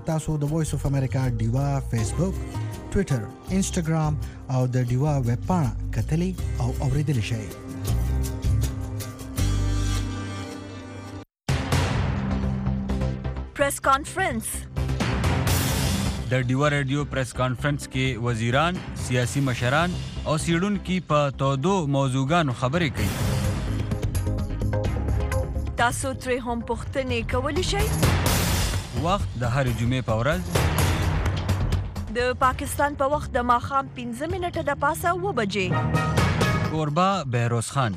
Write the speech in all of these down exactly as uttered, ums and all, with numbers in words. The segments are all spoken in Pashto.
تاسو د وایس اف امریکا ډیوا فیسبوک، ټوئیټر، انسټاګرام او د ډیوا ویب پاڼه کتلی او اوریدلی شئ. پریس کانفرنس. د ډیوا رادیو پریس کانفرنس کې وزیران، سیاسي مشران او سیډونکو په تودو موضوعګانو خبرې کوي. تاسو ترې هم پوښتنې کولی شئ. وخت د هرې جمعې په ورځ د پاکستان په وخت د ماښام پنځه منټه د پاسه اوه بجې. کوربه بهروز خان.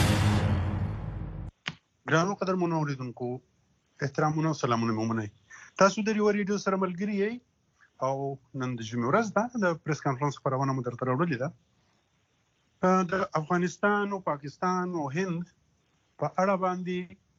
ګرانو قدرمنو اوریدونکو، احترامونه او سلامونه مو منئ. تاسو د ډیوا رادیو سره ملګري یئ او نن د جمعې ورځ ده. د پریس کانفرنس خبرونه مو درته راوړلې ده. د افغانستان او پاکستان او هند په اړه باندې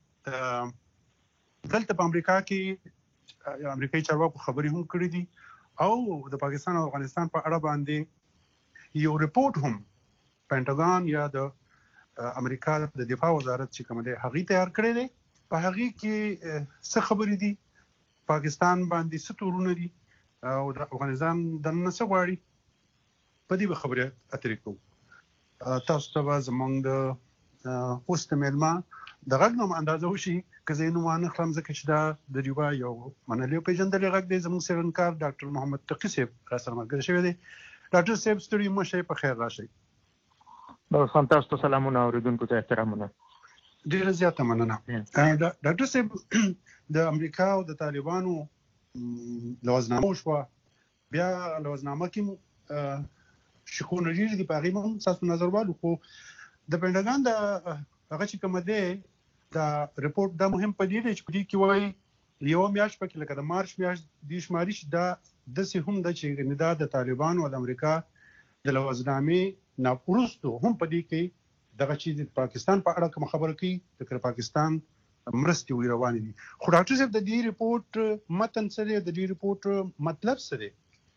دلته په امریکا کې امریکایي چارواکو خبرې هم کړې دي او د پاکستان او افغانستان په اړه باندې یو ریپورت هم پینټاګان یا د امریکا د دفاع وزارت چې کوم دی هغه تیار کړی دی. په هغه کې څه خبرې دي، پاکستان باندې څه تورونه دي او د افغانستان دننه څه غواړي، په دې به خبرې اترې کوو. تاسو ته به زموږ د اوس د میلمه د غږ نوم اندازه وشي که زه یې نوم ونه خلم، ځکه چې دا د ډیوا یو منلی او پیژندلی غږ دی. زموږ څېړنکار ډاکټر محمد تقي صاحب راسره ملګری شوی دی. ډاکټر صاحب ستړي مه شئ، په خیر راشئ. خان تاسو ته سلامونه، اوریدونکو ته احترامونه. ډېره زیاته مننه. ډاکټر صاحب، د امریکا او د طالبانو لوزنامه وشوه، بیا لوزنامه کې شکونه ډېر دي، په هغې هم ستاسو نظر والو. خو د پینټاګان د هغه چې کومه دی دا ریپورټ دا مهم په دې دی چې په دې کې وایي یوه میاشت پکې لکه د مارچ میاشت دې شماري چې دا داسې هم ده چې دا د طالبانو او د امریکا د لوزنامې نه وروستو هم په دې کې دغه چې د پاکستان په اړه کوم خبره کوي، د پاکستان مرستې وی روانې دي. خو ډاکټر صاحب، د دې ریپورټ متن څه دی، د دې ریپورټ مطلب څه دی؟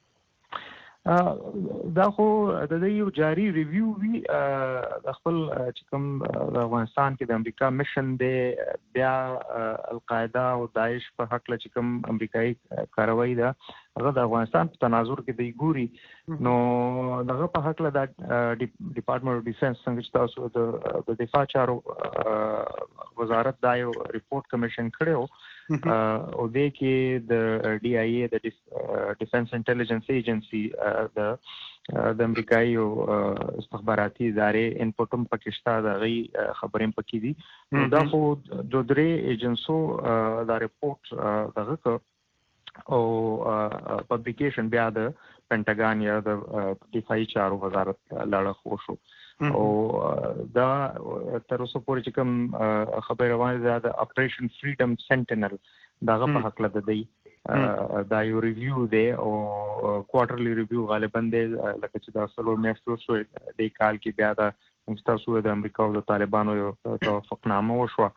دا خو د دې یو جاري ریویو وی د خپل چې کوم د افغانستان کې د امریکا میشن دی، بیا القاعده او داعش په حق له چې کوم امریکایي کاروایی ده هغه د افغانستان په تناظر کې دی ګوري. نو دغه په حق له د ډپارټمنټ اف ډیفنس څنګه چې تاسو د دفاع چارو وزارت دا یو ریپورت کمیشن کړو او دې کې د ډي آی اي د ډیفنس انټيليجنس ایجنسي د د امریکایي استخباراتي ادارې انپوټ هم پکشته، د غي خبرې پکې دي. دا خو د درې ایجنسو دا ریپورت دغه او پبلیکیشن بیا د پینټاګان یا د دفاعي چارو وزارت لاړه خو شو او دا تر اوسه پورې چې کوم خبر روانه ده د اپریشن فریډم سنټینل دغه په حق لده دی. دا یو ریویو دی او کوارټرلی ریویو غالبا دی، لکه چې دا څلور میاشتې وشوې دې کال کې بیا د تاسو د امریکا او د طالبانو یو توافقنامه وشوه.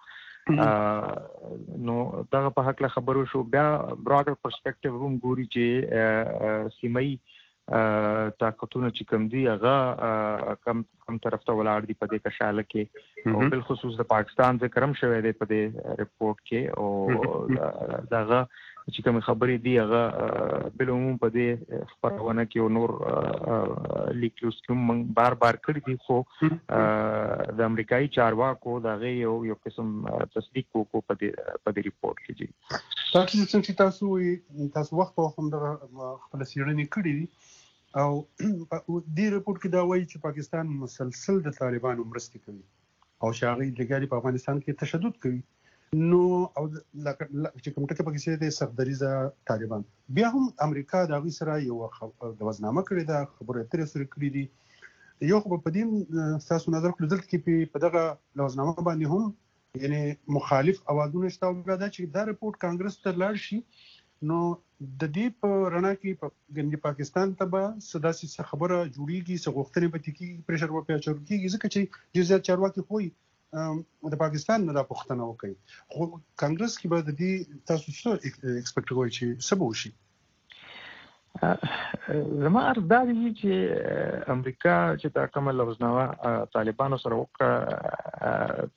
نو دغه په حق له خبرو شو. بیا براډر پرسپیکټیو هم ګوري چې سیمایي طاقتونه چې کوم دي هغه کم کم طرف ته ولاړ دي په دې کشاله کې، او بل خصوص د پاکستان ذکر هم شوی دی په دې ریپورت کې. او دغه چې کوم خبرې دي هغه بل عموم په دې خبرونه کې او نور لیکلوس کوم بار بار کړی دي، خو د امریکایي چارواکو دغه یو یو قسم تصدیق وکړو په دې په دې ریپورت کې. جی تاسو څنګه تاسو تاسو وخت په هم د خپل سیړنې کړې دي او دې ریپورت کې دا وایي چې پاکستان مسلسل د طالبانو مرستې کوي او شاغي لګاري په افغانستان کې تشدد کوي. نو او چې کوم ټکي پکې د سختدریزه طالبان بیا هم امریکا د غي سره یو د وزنامه کړی دا خبره ترې سره کړی دي. یو خو په دې تاسو نظر کړل دلته کې په دغه وزنامه باندې هم یعنی مخالف اوازونه شته او دا چې دا ریپورت کانګرس ته لاړ شي، نو د دې په رڼا کې په ګندې پاکستان ته به سداسي خبره جوړیږي، څه غوښتنې به تکي پریشر په پیاچور کېږي، ځکه چې جزئیات چارواکي خو د پاکستان نه دا پوښتنه وکړي. خو کانګرس کې به د دې تاسو څه ایکسپیکټ کوئ چې څه به وشي؟ زما عرض دا دی چې امریکا چې دا کومه لوزنامه طالبانو سره وکړه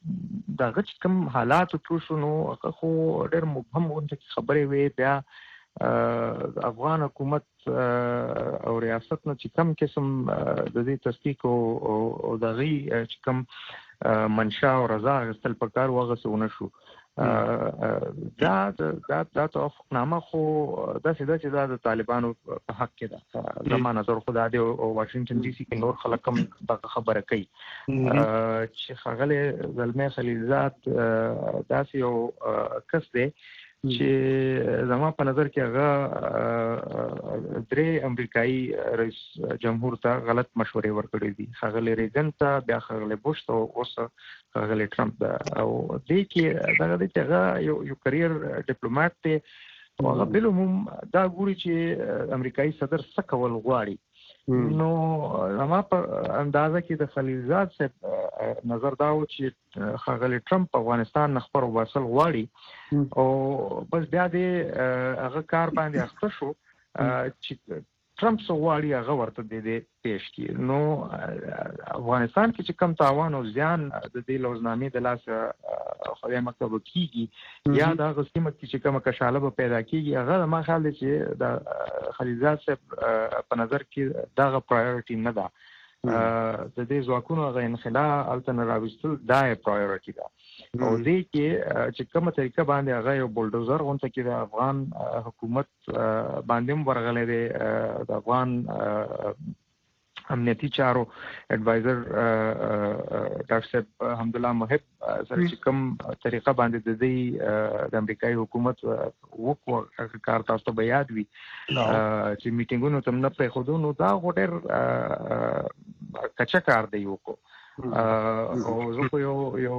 دغه چې کوم حالات تر شو نو خو ډېر مبهم غونډه خبرې وي، بیا افغان حکومت او ریاست نه چې کم قسم د دې تصدیق او د غي چې کم منشا او رضا غستل پکار وغسونه شو دا دا دا توافقنامه خو د سیده چې دا د طالبانو په حق کې ده زموږ نظر خو دا دی او واشنگټن ډي سي کې نور خلک هم د خبره کوي چې خغله زلمه خلیلزاد داسې یو کس دی چې زما په نظر کې هغه درې امریکایي رئیس جمهور ته غلط مشورې ورکړې دي خغله ریګن ته بیا خغله بوش ته اوس خغله ټرمپ ته او دې کې دا د هغه یو یو کریئر ډیپلوماټ ته هغه بل هم دا ګوري چې امریکایي صدر څه کول غواړي نو زما په اندازه کې د خلیلزاد صاحب نظر دا و چې خغله ټرمپ افغانستان نخبر وباسل غواړي او بس بیا دې هغه کار باندې اخته شو چې ټرمپ سو غواړي هغه ورته دې پیش کړي نو افغانستان کې چې کم تاوان او زیان د دې لوزنامې د لاس خدای مکتب کیږي یا دا غسیمت چې کومه کشاله به پیدا کیږي هغه ما خیال دی چې د خلیلزاد صاحب په نظر کې دا غو پرایورټي نه ده د دې ځواکونو غو انخلا التن راوستل دا پرایورټي ده او دې کې چې کومه طریقه باندې هغه یو بولډوزر غونته کې د افغان حکومت باندې ورغلې ده د افغان امنیتي چارو اډوایزر ډاکټر صاحب حمد الله محب سره چې کوم طریقه باندې د دې د امریکایي حکومت وکړ کار تاسو ته یاد وي چې میټینګونو تم نه پرې خودو نو دا غوډر کچا کار دی وکړو او زه یو یو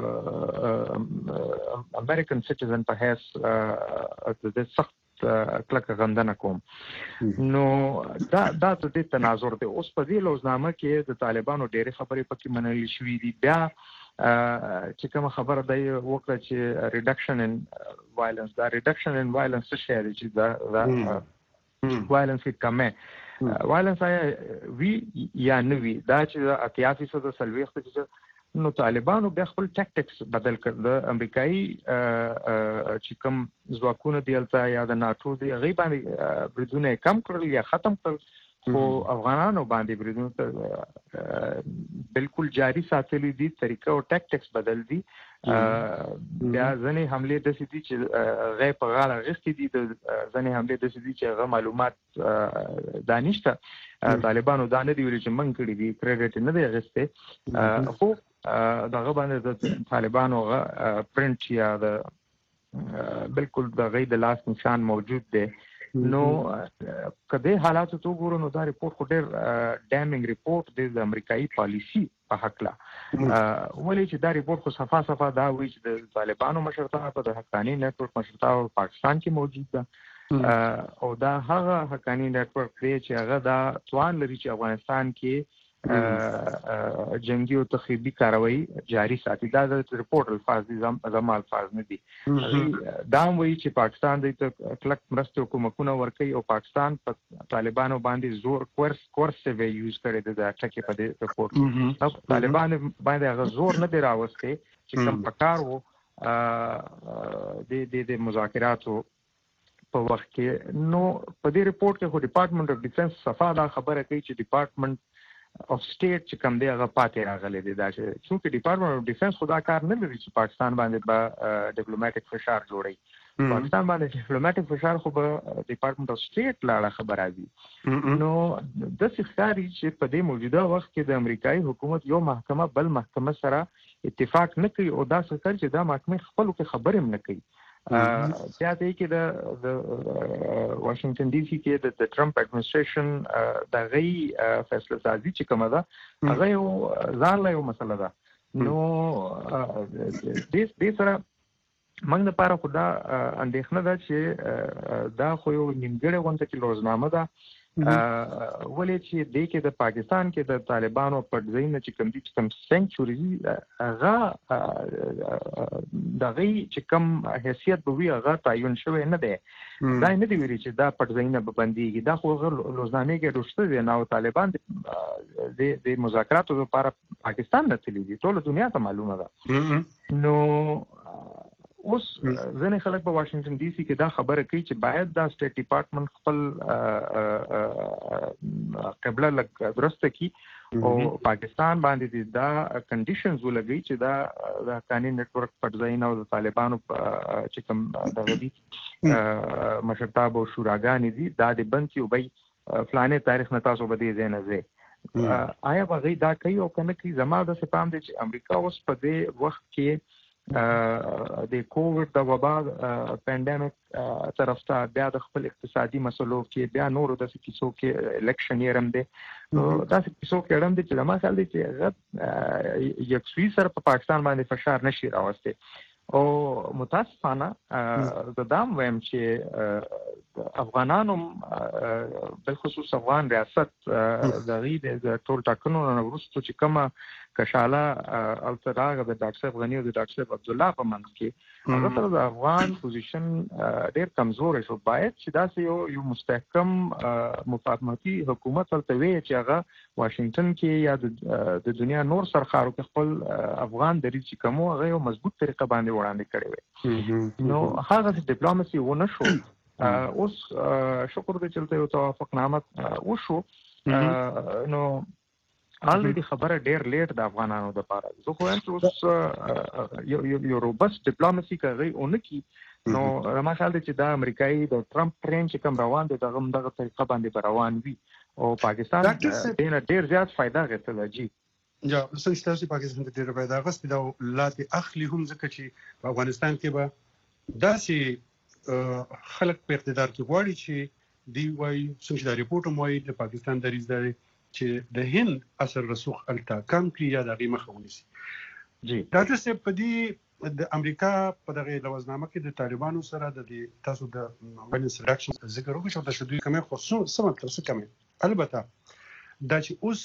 امریکن سټیزن په هیڅ د دې سخت کلکه غندنه کوم نو دا دا د دې تناظر دی اوس په دې لوزنامه کې د طالبانو ډېرې خبرې پکې منل شوې دي بیا چې کوم خبره دی وکړه چې ریډکشن ان وایلنس دا ریډکشن ان وایلنس څه شی دی چې دا وایلنس کې کمه وایلنس وی یا نه وی دا چې اتیا فیصد سلويخت چې نو طالبانو بیا خپل ټاکټکس بدل کړ د امریکایي چې کوم ځواکونه دی الته یا د ناتو دی غي باندې بریدونه کم کړل یا ختم کړل خو افغانانو باندې بریدونه بالکل جاری ساتلي دي طریقه او ټاکټکس بدل دي بیا ځنې حمله د سې دي چې غي په غاړه غستې دي د ځنې حمله د سې دي چې غو معلومات دانشته طالبانو دا نه دی ویل چې من کړی دي کریډټ نه دی غسته خو دغه باندې د طالبانو غ پرنٹ یا د بالکل د غي د لاس نشان موجود دی نو کله حالات ته وګورو نو دا ریپورت خو ډېر ډیمینګ ریپورت دی د امریکایي پالیسی په حق لا ولې چې دا ریپورت خو صفه صفه دا وایي چې د طالبانو مشرتابه په د حقانی نتورک مشرتابه په پاکستان کې موجود ده او دا هغه حقانی نتورک دی چې هغه دا توان لري چې افغانستان کې جنگي او تخریبي کاروایی جاری ساتي دا د ریپورت الفاظ دي زم الفاظ نه دي دا وایي چې پاکستان د کلک مرستو کومکونه ورکوي او پاکستان په طالبانو باندې زور کورس کورس وی یوز کړي د اټکه په دې ریپورت طالبان باندې هغه زور نه دی راوستي چې کوم پکار وو د د مذاکراتو په وخت کې نو په دې ریپورت کې خو ډپارټمنټ اف ډیفنس صفه دا خبره کوي چې ډپارټمنټ of state چې کوم دی هغه پاتې راغلی دی دا چې څوک ډپارټمنټ اف ډیفنس خدا کار نه لري چې پاکستان باندې به ډیپلوماټیک فشار جوړي پاکستان باندې ډیپلوماټیک فشار خو به ډپارټمنټ اف سټیټ لاړه خبره دي نو د ښکاری چې په دې موجوده وخت کې د امریکایي حکومت یو محکمه بل محکمه سره اتفاق نه کوي او دا څه کوي چې دا محکمه خپل کې خبرې هم نه کوي بیا دې کې د واشنگټن ډي سي کې د ټرمپ اډمنسټریشن د غي فیصله سازي چې کومه ده هغه یو ځان له یو مسله ده نو دې دې سره موږ لپاره خدا اندېښنه ده چې دا خو یو نیمګړی غونډه کې روزنامه ده ولې چې د کې د پاکستان کې د طالبانو په ځین چې کوم دي چې کوم سنچوري هغه د غي چې کوم حیثیت به وي هغه تعین شوی نه دی دا نه دی ویلي چې دا په ځین به بنديږي دا خو روزنامه کې روشته دي نو طالبان د د مذاکراتو لپاره پاکستان نه تللی دي ټول دنیا ته معلومه ده نو اوس ځینې خلک په واشنگټن ډي سي کې دا خبره کوي چې باید دا سټیټ ډپارټمنټ خپل قبله لګ درسته کی او پاکستان باندې دا کنډیشنز ولګي چې دا د حقاني نتورک پټ او د طالبانو چې کوم د غدي مشرتاب او شوراګانې دي دا د بند کې وبای فلانه تاریخ نه تاسو به دې زنه زه آیا هغه دا کوي او کنه کې زما د سپام دي چې امریکا اوس په دې وخت کې د کووډ د وبا پاندیمک طرف ته بیا د خپل اقتصادي مسلو کې بیا نور د کیسو کې الیکشن یې رم دي دا کیسو کې رم دي چې زما خیال دي چې یو څه سره په پاکستان باندې فشار نشي راوسته او متاسفانه د دام ویم چې افغانانو بل خصوص افغان ریاست د غید د ټول ټاکنو وروسته چې کومه کشاله او تراغ د ډاکټر صاحب غنی او د ډاکټر صاحب عبد الله په منځ کې هغه سره د افغان پوزیشن ډېر کمزور شو باید چې دا یو یو مستحکم مفاهمتي حکومت ولته وي چې هغه واشنگټن کې یا د دنیا نور سرخارو کې خپل افغان دریځ کومو هغه یو مضبوط طریقه باندې وړاندې کړی وي نو هغه ډیپلوماسي ونه شو اوس شکر دې چلته یو توافقنامه وشو نو already خبره ډېر لیټ د افغانانو د پاره زه خو هم اوس یو یو روبست ډیپلوماسي کوي اونکي نو ما خیال دی چې دا امریکایي د ټرمپ ټرین چې کوم روان دی دغه دغه طریقه باندې روان وي او پاکستان دینه ډېر زیات فائدہ غوښتل جی یا څنګه تاسو پاکستان ته ډېر فائدہ غوښتل دا لاته اخلي هم ځکه چې په افغانستان کې به داسې خلک په اقتدار کې غواړي چې دی وايي څنګه دا ریپورت موي د پاکستان دریځ دی چې د هند اثر رسوخ التا کم کړی یا د غیمه خونیسي جی ډاکټر صاحب په دې د امریکا په دغه لوزنامه کې د طالبانو سره د تاسو د باندې سلیکشن ذکر وکړو چې د شدوی کمه خصوص سم تر څه کمه البته دا چې اوس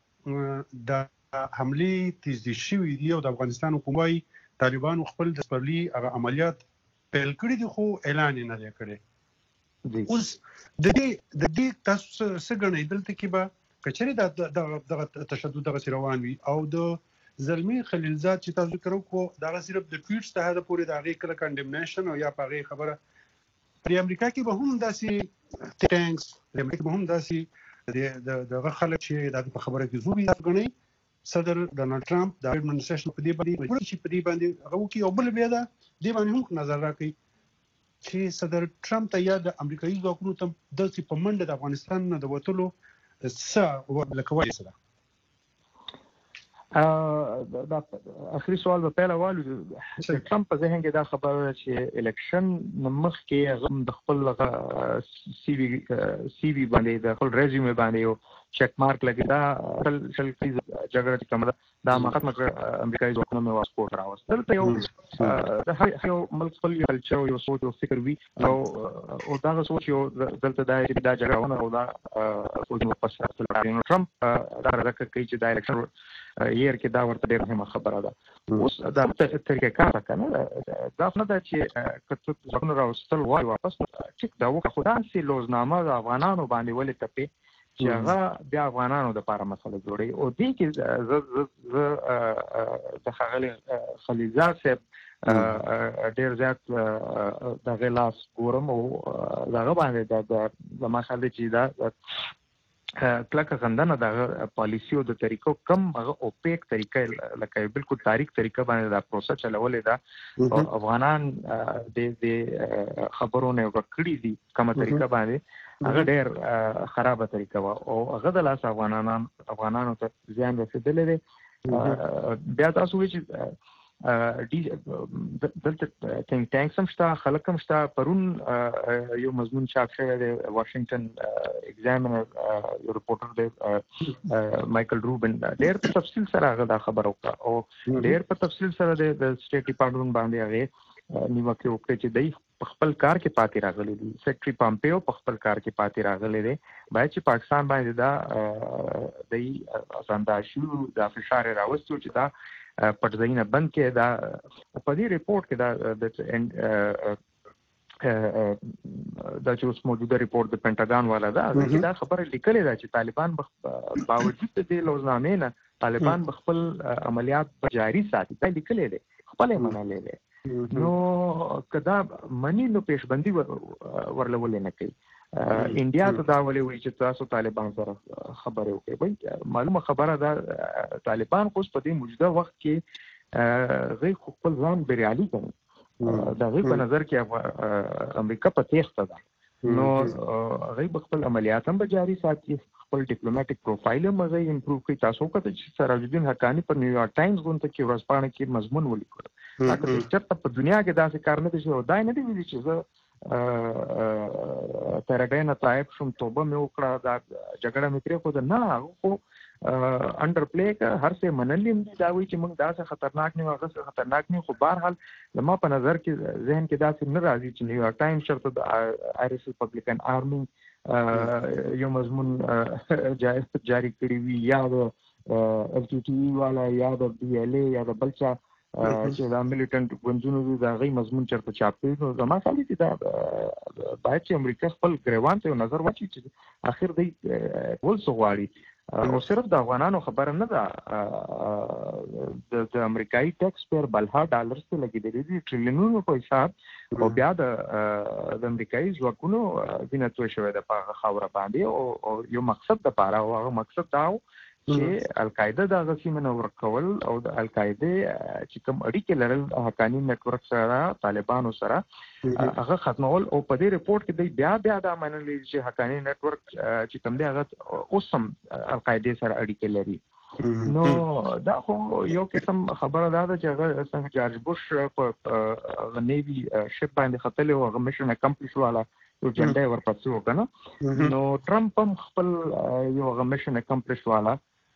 د حمله تیزی شوې دی او د افغانستان حکومت طالبانو خپل د سپرلی هغه عملیات پیل کړی دي خو اعلان نه دی کړی اوس د دې د دې تاسو څنګه نه دلته کې به کچري د د تشدد دغه روان وي او د زلمی خلیلزاد چې تاسو ذکر وکړو دا صرف د ټویټس ته د پوره دغه کله کنډمنیشن او یا پغه خبره په امریکا کې به هم داسي ټینکس د امریکا به هم داسي د دغه خلک چې د خبره کې زوبي غني صدر ډونالد ټرمپ د ایڈمنسټریشن په دې باندې چې په دې باندې هغه کې او بل بیا دا دی باندې هم نظر راکړي چې صدر ټرمپ ته یا د امریکایي ځواکونو ته د په منډه د افغانستان نه د وټلو څه ولکوي سره ا دا اخري سوال په پیل اول ټرمپ په ذهن کې دا خبره چې الیکشن مخ کې غم د خپل سی وی سی وی باندې د خپل ریزیومه باندې یو چیک مارک لګی دا شل شل کی جګړه کوم دا مخاطب امریکایي ځواکونو مې واسپورټ راوستل ته یو د هر یو ملک خپل کلچر یو سوچ او فکر وی او او دا سوچ یو دلته دا دا جګړه او دا سوچ په پاسه ټرمپ دا راکړي چې دا الیکشن یې کې دا ورته ډېر مهمه خبره ده اوس دا طریقه کار کنه دا نه ده چې کته څنګه راوستل وای واپس چې دا وکړه خو دا سي لوزنامه د افغانانو باندې ولې تپې چې هغه بیا افغانانو د لپاره مسله جوړي او دې کې ز ز د خغلی خلیزات صاحب ډېر زیات د غلاس ګورم او هغه باندې د ما خل چې دا کلکه غندنه د پالیسیو د طریقو کم هغه اوپیک طریقې لکه بالکل تاریخ طریقه باندې دا پروسه چلولې ده افغانان د د خبرونه وکړي دي کومه طریقه باندې هغه ډېر خرابه طریقه و او هغه د لاس افغانانو افغانانو ته ځان رسیدلې ده بیا تاسو چې ډي دلته ټینګ ټانک سم شته خلک هم شته پرون یو مضمون چاپ شوی دی واشنگټن ایگزامینر یو ریپورټر دی مایکل روبن ډېر په تفصیل سره هغه دا خبر وکړه او ډېر په تفصیل سره د سټیټ ډپارټمنټ باندې هغه نیوکه وکړه چې دای خپل کار کې پاتې راغلي دي سیکریټری پامپیو په خپل کار کې پاتې راغلي دي باید چې پاکستان باندې دا دای سانداشو دا فشار راوستو چې دا پټځینه بند کې دا په دې ریپورت کې دا د دا چې اوس موجوده ریپورت د پینټاګان والا دا دا خبره لیکلې ده چې طالبان باوجود د لوزنامې نه طالبان خپل عملیات جاری ساتي دا لیکلې ده خپل منلې ده نو کدا منی نو پیشبندي ورلول نه کوي. انډیا ته دا ولې وایي چې تاسو طالبان سره خبرې وکړئ. وایي معلومه خبره ده طالبان خو په دې موجوده وخت کې غي خپل ځان بریالي کوي. دا غي په نظر کې امریکا په تیښته ده. نو غي خپل عملیات هم جاري ساتي، خپل ډیپلوماټیک پروفایل هم غي امپروو کوي. تاسو کته چې سراج الدین حقانی په نیویارک ټایمز غونډه کې ورځپاڼه کې مضمون ولیکل. هغه چې په دنیا کې داسې کار نه دي شوی. دا نه دی ویلي چې زه ترډین طائب شم توبه مې وکړه دا جګړه مې پرې خو نه خو انډر پلی کا هر څه منلیم دي. دا وایي چې موږ داسې خطرناک نه هغه څه خطرناک نه. خو بهرحال زما په نظر کې ذهن کې داسې نه راځي چې نیویارک ټایمز شرط د آیرس ریپبلیکن آرمي یو مضمون جاری کړی وي یا د ال ټي ټي والا یا د بي ال اي یا د بلچا چې دا ملیټنټ ګوندونو دا غي مضمون چرته چاپ کړي. نو زما خیال دی دا باید چې امریکا خپل ګریوان ته نظر واچي چې اخر دی ول سغواړي او صرف د افغانانو خبره نه ده. د امریکایي ټیکس پیر بلها ډالرز ته لګیدلي دي ټریلیونونو په حساب او بیا د امریکایي ځواکونو وینه توی شوې ده په خاوره باندې او یو مقصد د پاره او هغه مقصد دا چې القاعده د غسیمه نور کول او د القاعده چې کوم اړیکې لرل حقانی نتورک سره طالبانو سره هغه ختمول. او په دې ریپورت کې د بیا بیا د منلي چې حقانی نتورک چې کوم دی هغه اوسم القاعده سره اړیکې لري. نو دا خو یو قسم خبره ده چې هغه څنګه جارج بوش په نیوی شپ باندې خطر او هغه میشن اکمپلیش والا یو جنډه ورپسې وکنه. نو ټرمپ هم خپل یو هغه میشن اکمپلیش والا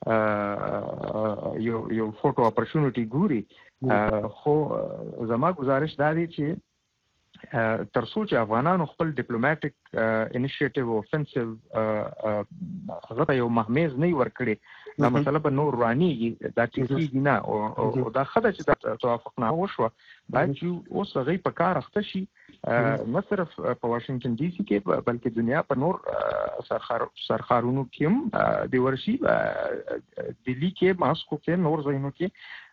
یو یو فوټو اپورچونټی ګوري. خو زما گزارش دا دی چې تر څو چې افغانانو خپل ډیپلوماټیک انیشیټیو او افنسیو هغه یو مهمیز نه ورکړي دا مسله به نور رانیږي. دا ټیکي نه او دا خدای چې دا توافقنامه وشوه باید چې اوس هغه په کار اخته شي نه صرف په واشنگټن ډي سي کې بلکې دنیا په نور سرخارونو کې هم د ورشي دلی کې ماسکو کې نور ځایونو کې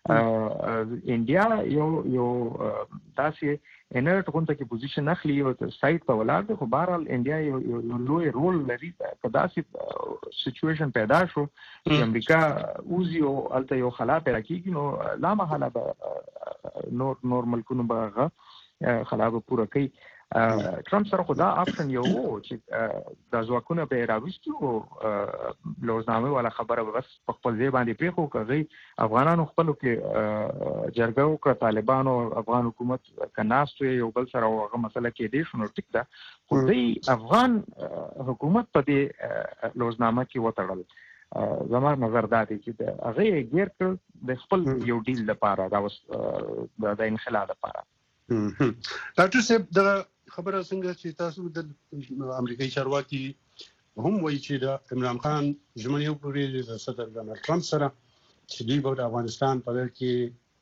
انډیا یو یو تاسو انرټ غونډه کې پوزیشن اخلي او سایت په ولاړ دی. خو بهرحال انډیا یو لوی رول لري په داسې سچويشن پیدا شو چې امریکا اوزي او الته یو خلا پیدا کیږي. نو لا محاله به نور نور ملکونو به خلا به پوره کوي. ټرمپ سره خو دا آپشن یو چې د ځواکونو به راوستي او لوزنامه والا خبره بس په خپل ځای باندې پریخو کوي. افغانانو خپلو کې جرګه وکړه طالبانو افغان حکومت کناستو یو بل سره هغه مسله کې دی شنو ټیک ده. خو دوی افغان حکومت په دې لوزنامه کې وتړل. زما نظر دا دی چې هغه غیر کړ د خپل یو ډیل لپاره دا اوس د انخلا لپاره. ډاکټر صاحب دا خبره څنګه چې تاسو د امریکایي چارواکي هم وایي چې د عمران خان ژمنې وکړې د صدر ډونالډ ټرمپ سره چې دوی به د افغانستان په لړ کې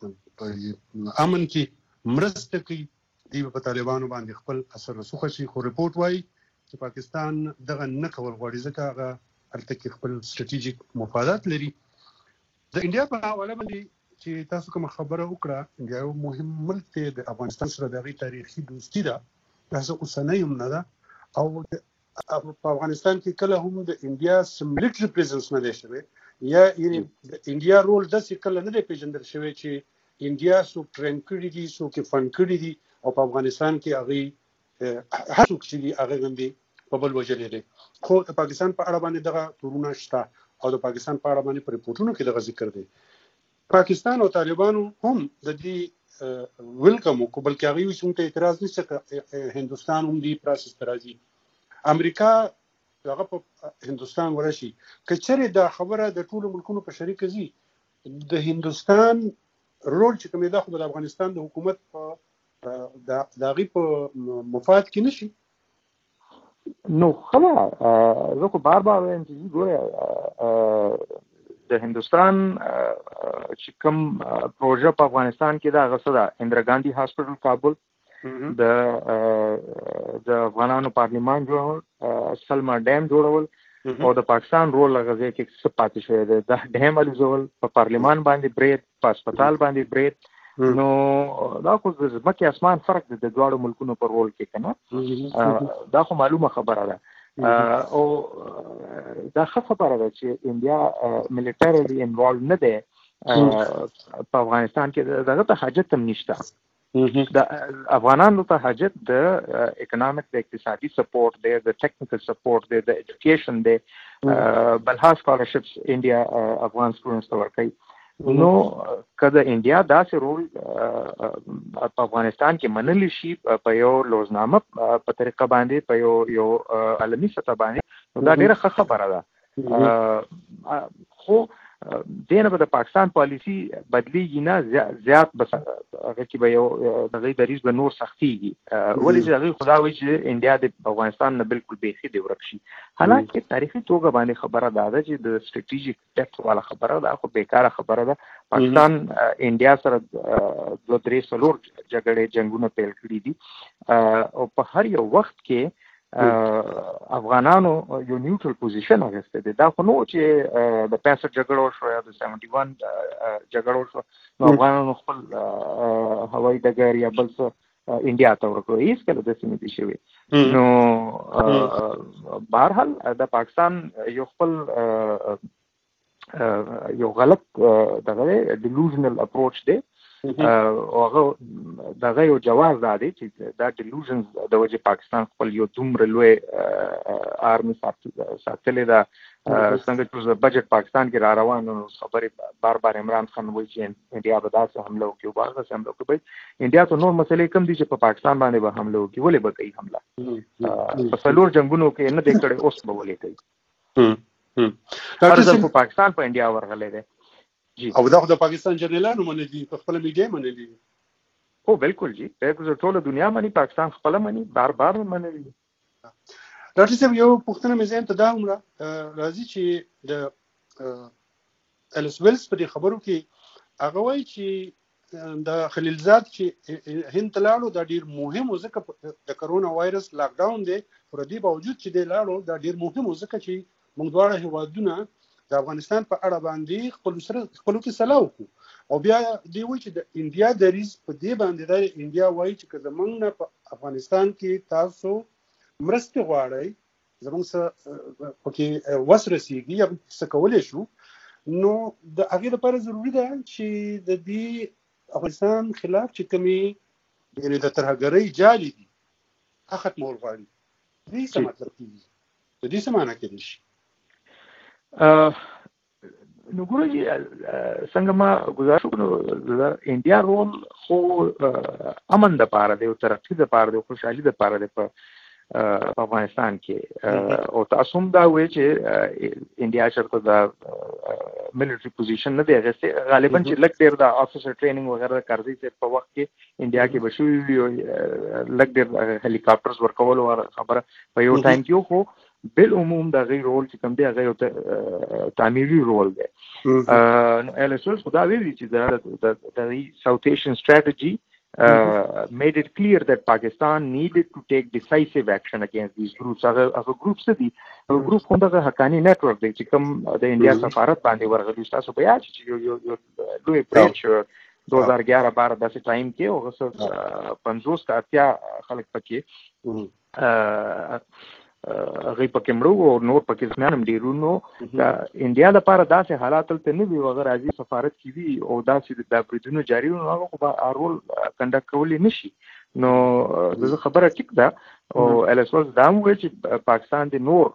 امن کې مرسته کوي. دوی په طالبانو باندې خپل اثر رسوخه شي. خو ریپورت وایي چې پاکستان دغه نه کول غواړي ځکه هغه هلته کې خپل ستراتیژیک مفادات لري. د انډیا په حواله باندې چې تاسو کوم خبره وکړه انډیا یو مهم ملک دی د افغانستان سره د تاریخي دوستي ده. تاسو اوسنۍ هم نه ده او په افغانستان کې کله هم د انډیا سم ملټری پریزنس نه دی شوی یا یعنی د انډیا رول داسې کله نه دی پیژندل شوی چې انډیا څوک ټرین کړي دي څوک فند کړي دي او په افغانستان کې هغه هر څوک چې هغه غندي په بل وجه لري. خو د پاکستان په اړه باندې دغه تورونه شته او د پاکستان په اړه باندې په ریپورتونو کې دغه ذکر دی. پاکستان او طالبانو هم د دې ویلکم کو بلکې هغه یو څه اعتراض نشته چې هندستان هم دی پروسس ترازی امریکا هغه په هندستان ورشي کچره دا خبره د ټولو ملکونو په شریک زی د هندستان رول چې کومه ده خو د افغانستان د حکومت په د غي په مفاد کې نشي. نو خلا زه خو بار بار وایم چې ګوره د هندستان چې کوم پروژه په افغانستان کې دا غسه اندرا ګاندھی هاسپټل کابل د د افغانانو پارلیمان جوړول سلما ډیم جوړول او د پاکستان رول غزه کې څه پاتې شوی دی د ډیم الزول په پارلیمان باندې برید په هسپتال باندې برید نو دا خو د ځمکې اسمان فرق دی د دواړو ملکونو په رول کې کنه دا خو معلومه خبره ده او دا ښه خبره ده چې انډیا ملیټرلی انوالو نه دی په افغانستان کې دغه ته حاجت هم نشته د افغانانو ته حاجت د اکنامک د اقتصادي سپورټ دی د ټیکنیکل سپورټ دی د ایجوکیشن دی بلها سکالرشپس انډیا افغان سټوډنټس ته ورکوي نو کله انډیا داسې رول په افغانستان کې منلی شي په یو لوزنامه په طریقه باندې په یو یو عالمي سطح باندې دا ډیره ښه خبره ده خو دینه به د پاکستان پالیسی بدلیږي نه زیات بس هغه کې به یو دغه دریز به نور سختيږي ولې چې هغه خدا وایي چې انډیا د افغانستان نه بالکل بیخي دی ورک شي حالانکه تاریخي توګه باندې خبره ده چې د سټریټیجیک ډیپث والا خبره ده خو بیکاره خبره ده پاکستان انډیا سره دوه درې څلور جګړې جنگونه پیل کړي دي او په هر یو وخت کې افغانانو یو نیوټرل پوزیشن اخیسته دي دا خو نو چې د پنځه جګړو شو یا د سیونټي ون جګړو شو نو افغانانو خپل هوایي ډګر یا بل څه انډیا ته ورکړو هیڅ کله داسې نه دي شوي نو بهرحال د پاکستان یو خپل یو غلط دغه ډیلوژنل اپروچ دی او هغه دغه یو جواز دی چې دا ډیلوژنز د وجه پاکستان خپل یو دومره لوی آرمي ساتلې ده څنګه چې بجټ پاکستان کې را روان نو خبرې بار بار عمران خان وایي چې انډیا به داسې حمله وکړي او بار داسې حمله وکړي انډیا ته نور مسلې کم دي چې په پاکستان باندې به حمله وکړي ولې به کوي حمله په څلور جنگونو کې نه دی کړی اوس به ولې کوي هر ځل په پاکستان په انډیا ورغلی دی او دا خو د پاکستان جنرالانو منلي په خپل میډیا منلي هو بالکل جی بالکل ټول دنیا مني پاکستان خپل مني بار بار منلي ډاکټر صاحب یو پوښتنه مې ذهن ته دا عمره راځي چې د الیس ویلز په دې خبرو کې هغه وایي چې د خلیلزاد چې هند ته لاړو دا ډیر مهم و ځکه د کرونا وایرس لاک ډاون دی پر دې باوجود چې دی لاړو دا ډیر مهم و ځکه چې موږ دواړه هیوادونه د افغانستان په اړه باندې خپل سره خپلو کې سلا وکړو او بیا دی وایي چې د انډیا دریز په دې باندې دا انډیا وایي چې که زمونږ نه په افغانستان کې تاسو مرستې غواړئ زمونږ څه پکې وس رسېږي یا څه کولی شو نو د هغې لپاره ضروري ده چې د دې افغانستان خلاف چې کومې یعنې د ترهګرۍ جالې دي هغه ختمول غواړي دې څه مطلب کېږي د دې څه معنی کېدی شي نو ګورئ څنګه ما گزارش وکړو د انډیا رول خو امن دپاره دی او ترقي دپاره دی او خوشحالي دپاره دی په افغانستان کې او تاسو هم دا وایئ چې انډیا چېرته د ملیټري پوزیشن نه دی اخیستی غالبا چې لږ ډېر د افیسر ټریننګ وغیره د کارزي صاحب په وخت کې انډیا کې به شوي وي لږ ډېر هلیکاپټرز ورکولو خبره په یو ټایم کې خو بالعموم د غیر رول چې کوم دی هغه یو تعمیري رول دی نو الیس ویلز خو دا ویلي چې د ساوث ایشین strategy uh, made it clear that Pakistan needed to take decisive action against these groups. هغه groups دي هغه group هم دغه حقانی نتورک دی چې کوم د انډیا سفارت باندې ورغلی تاسو بیا چې یو یو لوی پریچ دو هزار گیارہ بارہ داسې ټایم کې هغه پنځوس کا اتیا خلک پکې هغه پکې مړو او نور پکې ځنان هم ډیرو نو انډیا لپاره داسې حالات تل نه وي وغیر راځي سفارت کې وي او داسې د بریدونو جاری نو هغه خو به رول کنډکټ کولی نشي نو زه خبره ټیک ده او الیس ویلز دا هم وایي چې پاکستان د نور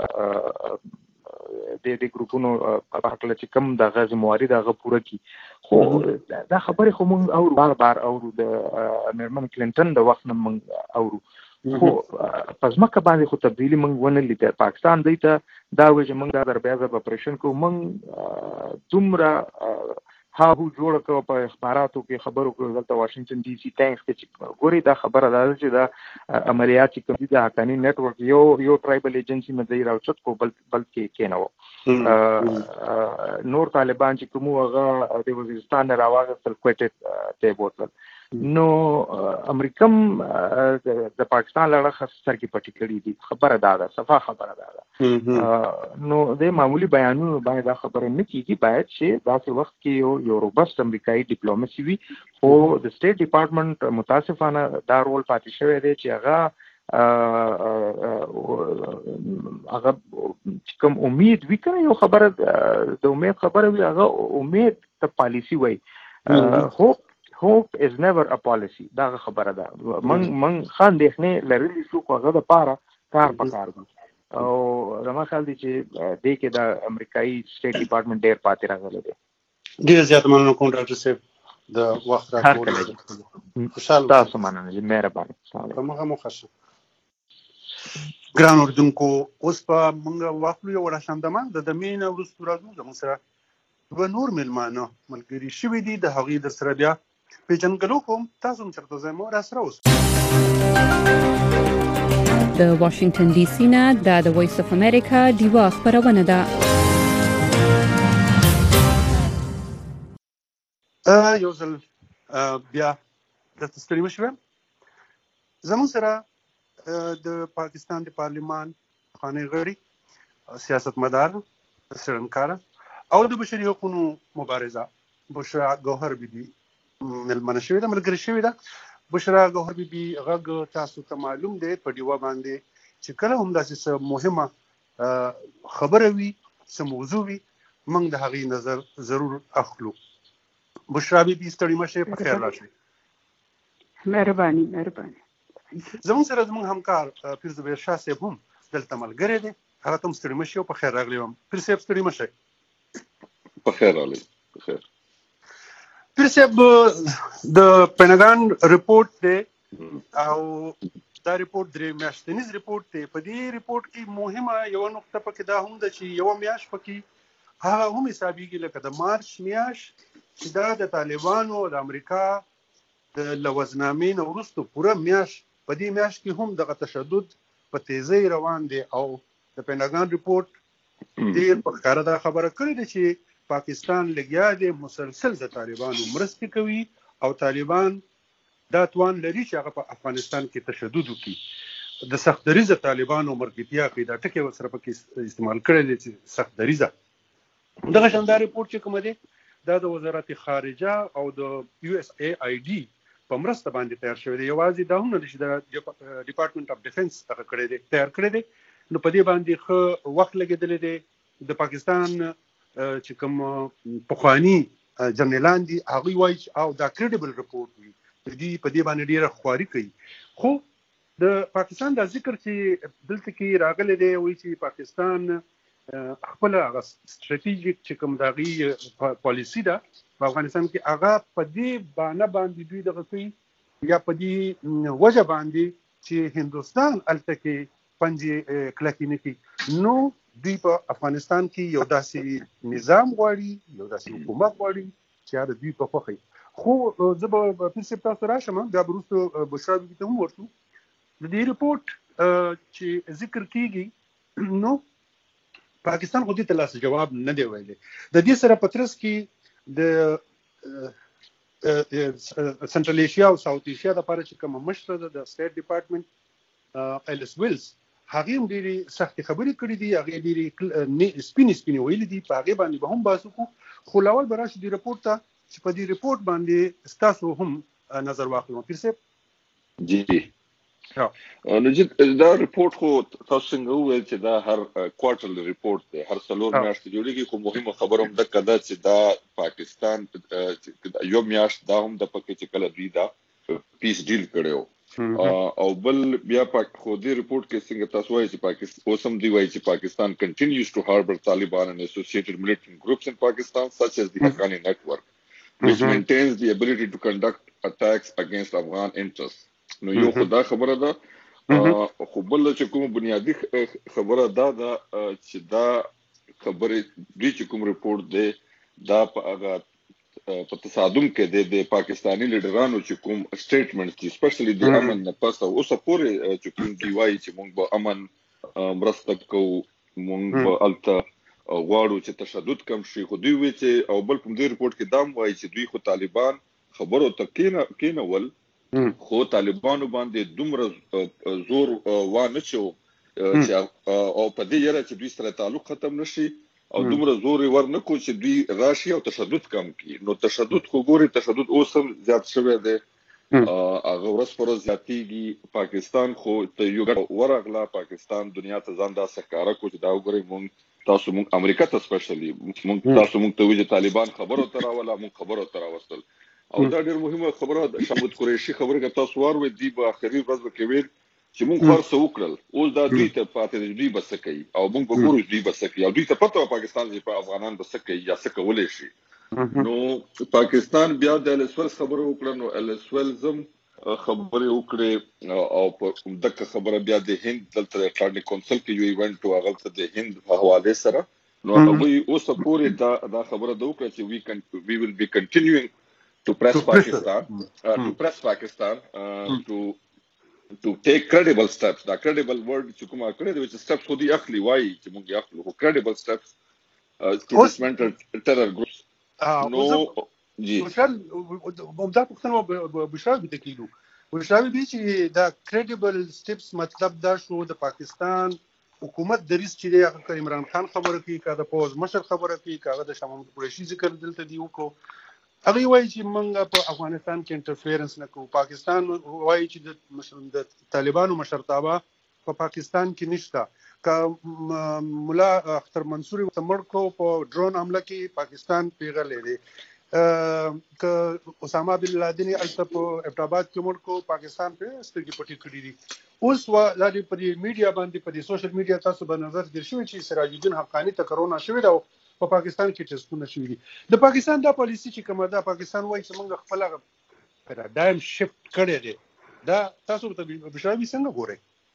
د دې ګروپونو په هکله چې کوم دغه ذمواري دغه پوره کړي خو دا خبرې خو موږ اورو بار بار اورو د میرمن کلینټن د وخت نه موږ اورو خو په ځمکه باندې خو تبدیلي موږ ونه لیده پاکستان دی ته دا وایي چې موږ دا در بیا ځل اپریشن کوو موږ دومره ها هو جوړه کړو په اخباراتو کې خبرو کړو دلته واشنگټن ډي سي ټایمز کې چې ګوري دا خبره ده چې دا عملیات چې کوم دي د حقاني نتورک یو یو ټرایبل ایجنسی نه دی راوچت کو بل بل کې کېنو نور طالبان چې کوم هغه د وزیرستان راواغستل کوټه ته بوتل نو امریکا د پاکستان لړ سر کې پټی کړی دي خبره ده ده صفه خبره ده نو د معمولی بیانونو باندې دا خبره نه کیږي. باید چې داسې وخت کې یو یو روبست امریکایي ډیپلوماسي وي. خو د سټیټ ډپارټمنټ متاسفانه دا رول پاتې شوی دی چې هغه هغه کوم امید وی کنه یو خبره د امید خبره وی هغه امید ته پالیسی وای. hope hope is never a policy. دا خبره ده. من من خان دښنه لري شو هغه د پاره کار پکار دی او زما خیال دی چې دې کې د امریکایي سټیټ ډپارټمنټ ډېر پاتې راغلی دی. ډېر زیات مننه کوم ډاکټر صاحب د وخت راکړلو. خوشاله تاسو مننه چې مهرباني. السلام علیکم. خوښه ګران اردوونکو، اوس په موږ واخلو یو راشندمه د دمین وروستو راځو. زموږ سره دوه نور میلمانه ملګري شوي دي، د هغوی در سره بیا پیژنګلو کوم. تاسو هم چېرته ځئ مو راسره اوسئ. د واشنگټن ډي سي نه د وایس اف امریکا ډیوا خبرونه ده. یو ځل بیا د ستړي مشوم. زموږ سره د پاکستان د پارلمان خانه غړي سیاستمدار څېړنکار او د بشري حقوقو مبارزه بشرا ګوهر بیبي ملمنه شوې ده، ملګرې شوې ده. بشرا ګوهر بیبي غږ تاسو ته معلوم دی په ډیوا باندې چې کله هم داسې څه مهمه خبره وي، څه موضوع وي، موږ د هغې نظر ضرور اخلو. بشرا بیبي ستړي مه شئ، په خیر راشئ. مهرباني مهرباني. زموږ سره زموږ همکار پیر زبیر شاه صاحب هم دلته ملګری دی، هغه ته هم ستړي مه شئ او په خیر راغلی وم. پیر صاحب ستړي مه شئ. په خیر راغلی. په خیر. پیر صاحب د پیناګان رپورټ دی او دا رپورټ درې میاشتنیز رپورټ دی. په دې رپورټ کې مهمه یوه نقطه پکې دا هم ده چې یوه میاشت پکې هغه هم حسابېږي لکه د مارچ میاشت چې دا د طالبانو د امریکا د لوزنامې نه وروسته پوره میاشت، په دې میاشت کې هم دغه تشدد په تیزۍ روان دی او د پیناګان رپورټ ډېر په ښکاره دا خبره کړې ده چې پاکستان لګیا دی مسلسل د طالبانو مرستې کوي او طالبان دا توان لري چې هغه په افغانستان کې تشدد وکړي. د سخت دریځه طالبانو مرګتیا کوي، دا ټکي ورسره پکې استعمال کړی دی چې سخت دریځه. دغه شاندار رپورټ چې کوم دی دا د وزارت خارجه او د یو اس ای آی ډي په مرسته باندې تیار شوی دی. یوازې دا هم نه دی چې د ډپارټمنټ اف ډیفنس هغه کړی دی، تیار کړی دی. نو په دې باندې ښه وخت لګېدلی دی. د پاکستان چې کوم پخواني جنرالان دي هغوی وایي چې او دا کریډیبل رپورټ وي، دې په دې باندې ډېره خواري کوي. خو د پاکستان دا ذکر چې دلته کې راغلی دی، وایي چې پاکستان خپله هغه سټریټیجیک چې کوم د هغې پالیسي ده په افغانستان کې هغه په دې بانه باندې دوی دغه کوي یا په دې وجه باندې چې هندوستان هلته کې پنجې کلکې نه کړي. نو دوی په افغانستان کې یو داسې نظام غواړي، یو داسې حکومت غواړي چې هغه دوی په خوښه وي. خو زه به پیر صاحب تاسو راشم، بیا به وروسته بشرا بیبي ته هم ورشو. د دې رپورټ چې ذکر کېږي نو پاکستان خو دې ته لاس جواب نه دی ویلی. د دې سره په ترڅ کې د سنټرل ایشیا او ساوث ایشیا دپاره چې کومه مشره ده د سټیټ ډپارټمنټ ایلس ویلز، هغې هم ډېرې سختې خبرې کړې دي، هغې ډېرې سپینې سپینې ویلي دي. په هغې باندې به هم بحث وکړو. خو لاول به راشو دې رپورټ ته چې په دې رپورټ باندې ستاسو هم نظر واخلو. پیر صاحب. جی نو چې دا رپورټ خو تاسو څنګه وویل چې دا هر کوارټرلي رپورټ دی، هر څلور میاشتې جوړېږي. خو مهمه خبره هم دقه ده چې دا پاکستان یو میاشت دا هم د پکې چې کله دوی دا پیس ډیل کړی و او بل بیا پاک خو دې رپورټ کې څنګه تاسو وایي چې پاکستان اوس هم دی وایي چې پاکستان continues to harbor Taliban and associated militant groups in Pakistan such as the Haqqani network which maintains the ability to conduct attacks against Afghan interests. نو یو خدا خبره ده. خو بل چې کوم بنیادی خبره دا ده چې دا خبره دوی چې کوم رپورټ دی دا په هغه په تصادم کې د د پاکستانی لیډرانو چې کوم سټیټمنټ دي سپیشلی د امن نه پس او اوسه پورې چې کوم دی وایي چې موږ به امن مرسته کوو، موږ به الته غواړو چې تشدد کم شي. خو دوی وایي چې او بل کوم دی رپورټ کې دا وایي چې دوی خو طالبان خبرو ته کېنه کېنول خو طالبانو باندې دومره زور وانه چو چې او په دې یره چې دوی سره تعلق ختم نشي او دومره زور ورنکو چې دوی راشي او تشدد کم کړي. نو تشدد خو ګوري تشدد اوس هم زیات شوی دی، هغه ورځ پر ورځ زیاتېږي. پاکستان خو ته یو ګټ ورغله، پاکستان دنیا ته ځان داسې ښکاره کړو چې دا وګورئ مونږ تاسو مونږ امریکا ته سپیشلی مونږ تاسو مونږ ته وایي طالبان خبرو ته راوله، مونږ خبرو ته راوستل. او دا ډېر مهمه خبره ده. شهبود قریشي خبره که تاسو واورئ دی په آخري ورځ به کې ویل چې مونږ فرصه وکړل، اوس دا دوی ته پاتې دی دوی به څه کوي او مونږ به ګورو دوی به څه کوي او دوی ته پته وه پاکستان چې په افغانان به څه کوي یا څه کولی شي. نو پاکستان بیا د ایلسولز خبره وکړه، نو ایلسولز هم خبرې وکړې او په دغه خبره بیا د هند دلته د اټلانټیک کونسل کې یو ایونټ و، هغه ته د هند په حواله سره نو هغوی اوس پورې دا دا خبره ده وکړه چې وی کن وی ویل بی کنټینیوینګ ټو پریس پاکستان ټو پریس پاکستان ټو to take credible steps. دا credible word چې کومه کړی دی چې steps خو دې اخلي وایي چې موږ یې اخلو، خو credible steps uh, to dismantle terror groups. نو جی بشار ممتاز پښتنه بشار به کېدو بشار به چې دا credible steps مطلب دا شو د پاکستان حکومت دریس چې دی هغه عمران خان خبره کوي، کاغه پوز مشر خبره کوي، کاغه د شمال قریشي ذکر دلته دی وکړو. هغه وایي چې موږ په افغانستان کې انټرفیرنس نه کوو. پاکستان وایي چې د د طالبانو مشرتابه په پاکستان کې نشته. که مولا اختر منصوري ورته مړ کړو په ډرون حمله کې پاکستان پیغلی دی، که اسامه بن لادن هلته په ابټ آباد کې مړ کړو پاکستان پرې سترګې پټې کړي دي. اوس وا دا په دې میډیا باندې په دې سوشل میډیا تاسو به نظر ګیر شوی چې سراج الدین حقانی ته کرونا شوی دا په پاکستان کې ټیسټونه شوي دي. د پاکستان دا پالیسي چې کومه ده، پاکستان وایي چې موږ خپل هغه پیراډایم شفټ کړی دی. دا تاسو ته بشرابي څنګه ګورئ؟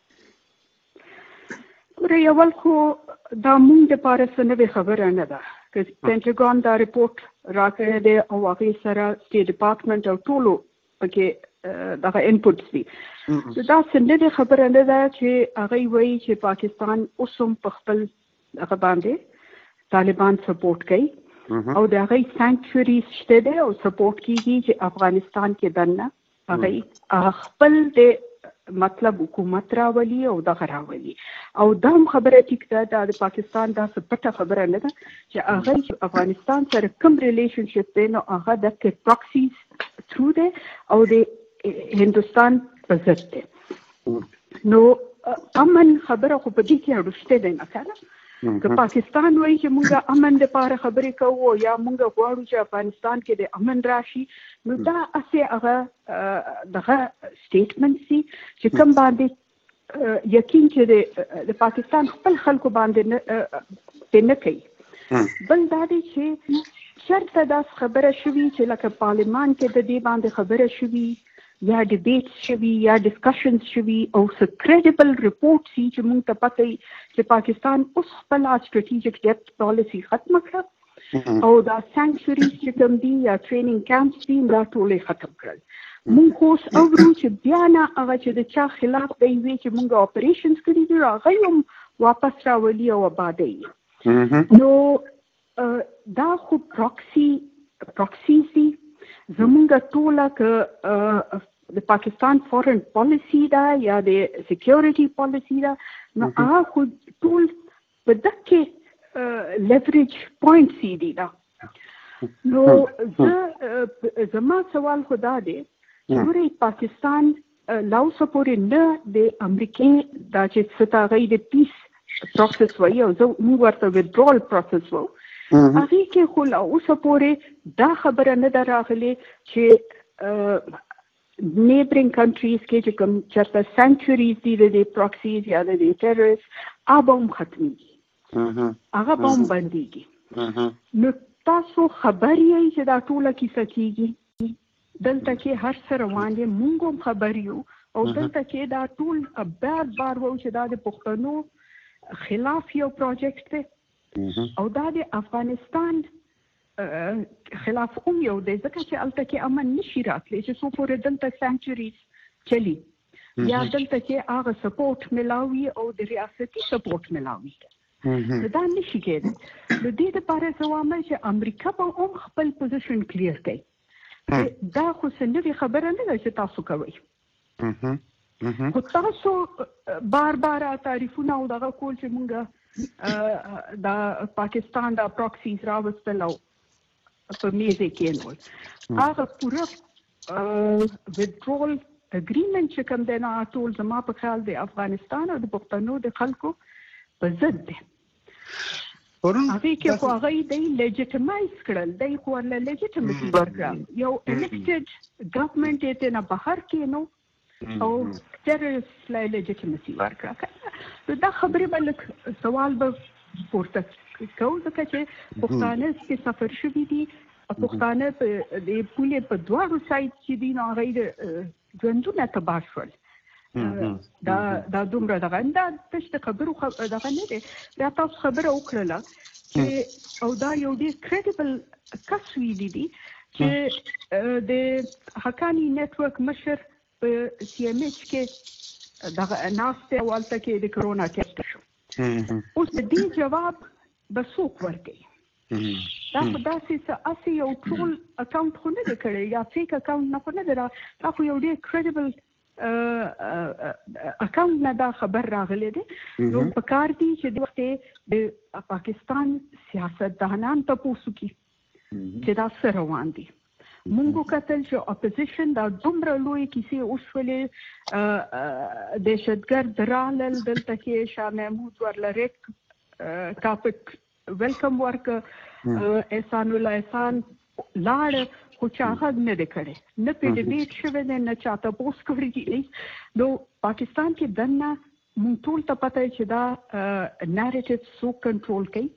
ګورئ اول خو دا موږ دپاره څه نوې خبره نه ده که پینټاګون دا رپورټ راکړی دی او هغې سره سټیټ ډپارټمنټ او ټولو پکې دغه انپوټس دي. دا څه نوې خبره نه ده چې هغوی وایي چې پاکستان اوس هم په خپل هغه باندې طالبان سپورټ کوي او د هغوی سانکچوریز شته دی او سپورټ کیږي چې افغانستان کې دننه هغوی خپل د مطلب حکومت راولي او دغه راولي. او دا هم خبره ټیک ده، دا د پاکستان داسې پټه خبره نه ده چې هغوی افغانستان سره کوم ریلیشنشپ دی نو هغه د پراکسیز تھرو دی او د هندوستان په ضد دی. نو امن خبره خو په دې کې اړوشته دی نه که که پاکستان وایي چې موږ امن دپاره خبرې کوو یا موږ غواړو چې افغانستان کې د امن راشي نو دا هسې هغه دغه سټیټمنټ سي چې کوم باندې یقین چې د پاکستان خپل خلکو باندې نه کوي. بل دا دی چې چېرته داسې خبره شوي چې لکه پارلمان کې د دې باندې خبره شوي یا ډیبیټ شوي یا ډسکشنز شوي او څه کریډیبل رپورټ سي چې موږ ته پته وي چې پاکستان اوس خپله سټریټیجیک ډیپت پالیسي ختمه کړه او دا سانکچوریز چې کوم دي یا ټریننګ کیمپس دي دا ټول یې ختم کړل. موږ اوس اورو چې بیا نه هغه چې د چا خلاف دی وي چې موږ اپریشنز کړي دي هغه هم واپس راولي او آبادوي. نو دا خو پراکسي پراکسیز دي. زمونږ ټوله که د پاکستان فورن پالیسي ده یا د سیکیورټي پالیسي ده نو هغه خو ټول په دغه لیوریج پوینټس دي. دا نو زه زما سوال خو دا دی چې ګورئ پاکستان لا اوسه پورې نه د امریکې دا چې څه ته هغوی د پیس پروسس وایي او زه موږ ورته ویدرول پروسس وایو هغې کې خو لا اوسه پورې دا خبره نه ده راغلې چې نیبرنګ کنټریز کې چې کوم چېرته سانکچوریز دي د دې پراکسیز یا د دې ټیرریسټ هغه به هم ختمېږي، هغه به هم بندېږي. نو تاسو خبر یئ چې دا ټوله کیسه کېږي، دلته کې هر څه روان دی، موږ هم خبر یو او دلته کې دا ټول بار بار وایو چې دا د پښتنو خلاف یو پروجیکټ دی او دا د افغانستان خلاف هم یو دی ځکه چې هلته کې امن نشي راتلی چې څو پورې دلته سانکچوریز چلی یا دلته کې هغه سپورټ ملاوي او د ریاستي سپورټ ملاوي دا نشي کېدی. د دې دپاره زه وایم چې امریکا به هم خپل پوزیشن کلیر کوي. دا خو څه نوې خبره نه ده چې تاسو کوئ. خو تاسو بار بار تعریفونه او دغه کول چې مونږ د پاکستان د پراکسیز راوستل او په میزه کې نو هغه پوره withdrawal agreement چې کوم دی نه ټول زما په خیال د افغانستان او د پښتنو د خلکو په ضد دی. هغه کې خو هغه دی لیجیټمایز کړل دی خو له لیجیټمیټي ورکړه یو elected government یې نه بهر کې نو او ټیرریست له لیجیټمیټي ورکړه. دا خبرې بل سوال به پورته کوو ځکه چې پښتانه چې سفر شوي دي پښتانه په د پولې په دواړو سایډ چې دي نو هغوی د ژوندونه تباه شول. دا دا دومره دغه دا تش د خبرو دغه نه دی. دا تاسو خبره وکړله چې او دا یو ډېر کریډیبل کس ویلي دي چې د حقاني نیټورک مشر په سی ایم ایچ کې دغه ناست دی او هلته کې د کرونا ټیسټ شو. اوس د دې جواب به څوک ورکوي؟ دا خو داسې څه هسې یو ټول اکاونټ خو نه دی کړی یا فیک اکاونټ نه خو نه دی را دا خو یو ډېر کریډیبل اکاونټ نه دا خبر راغلی دی. نو په کار دي چې د وخت د پاکستان سیاستدانان تپوس وکړي چې دا څه روان دي. مونږ وکتل چې اپوزیشن دا دومره لویې کیسې وشولې دهشتګرد رالل دلته کې شاه محمود ورلریک ټاپک ویلکم ورک احسان الله احسان لاړ خو چا هغه نه دی کړی نه پې ډیبیټ شوی دی نه چا تپوس کړی دی. نو پاکستان کې دننه مونږ ټول ته پته چې دا نریټیو څوک کنټرول کوي.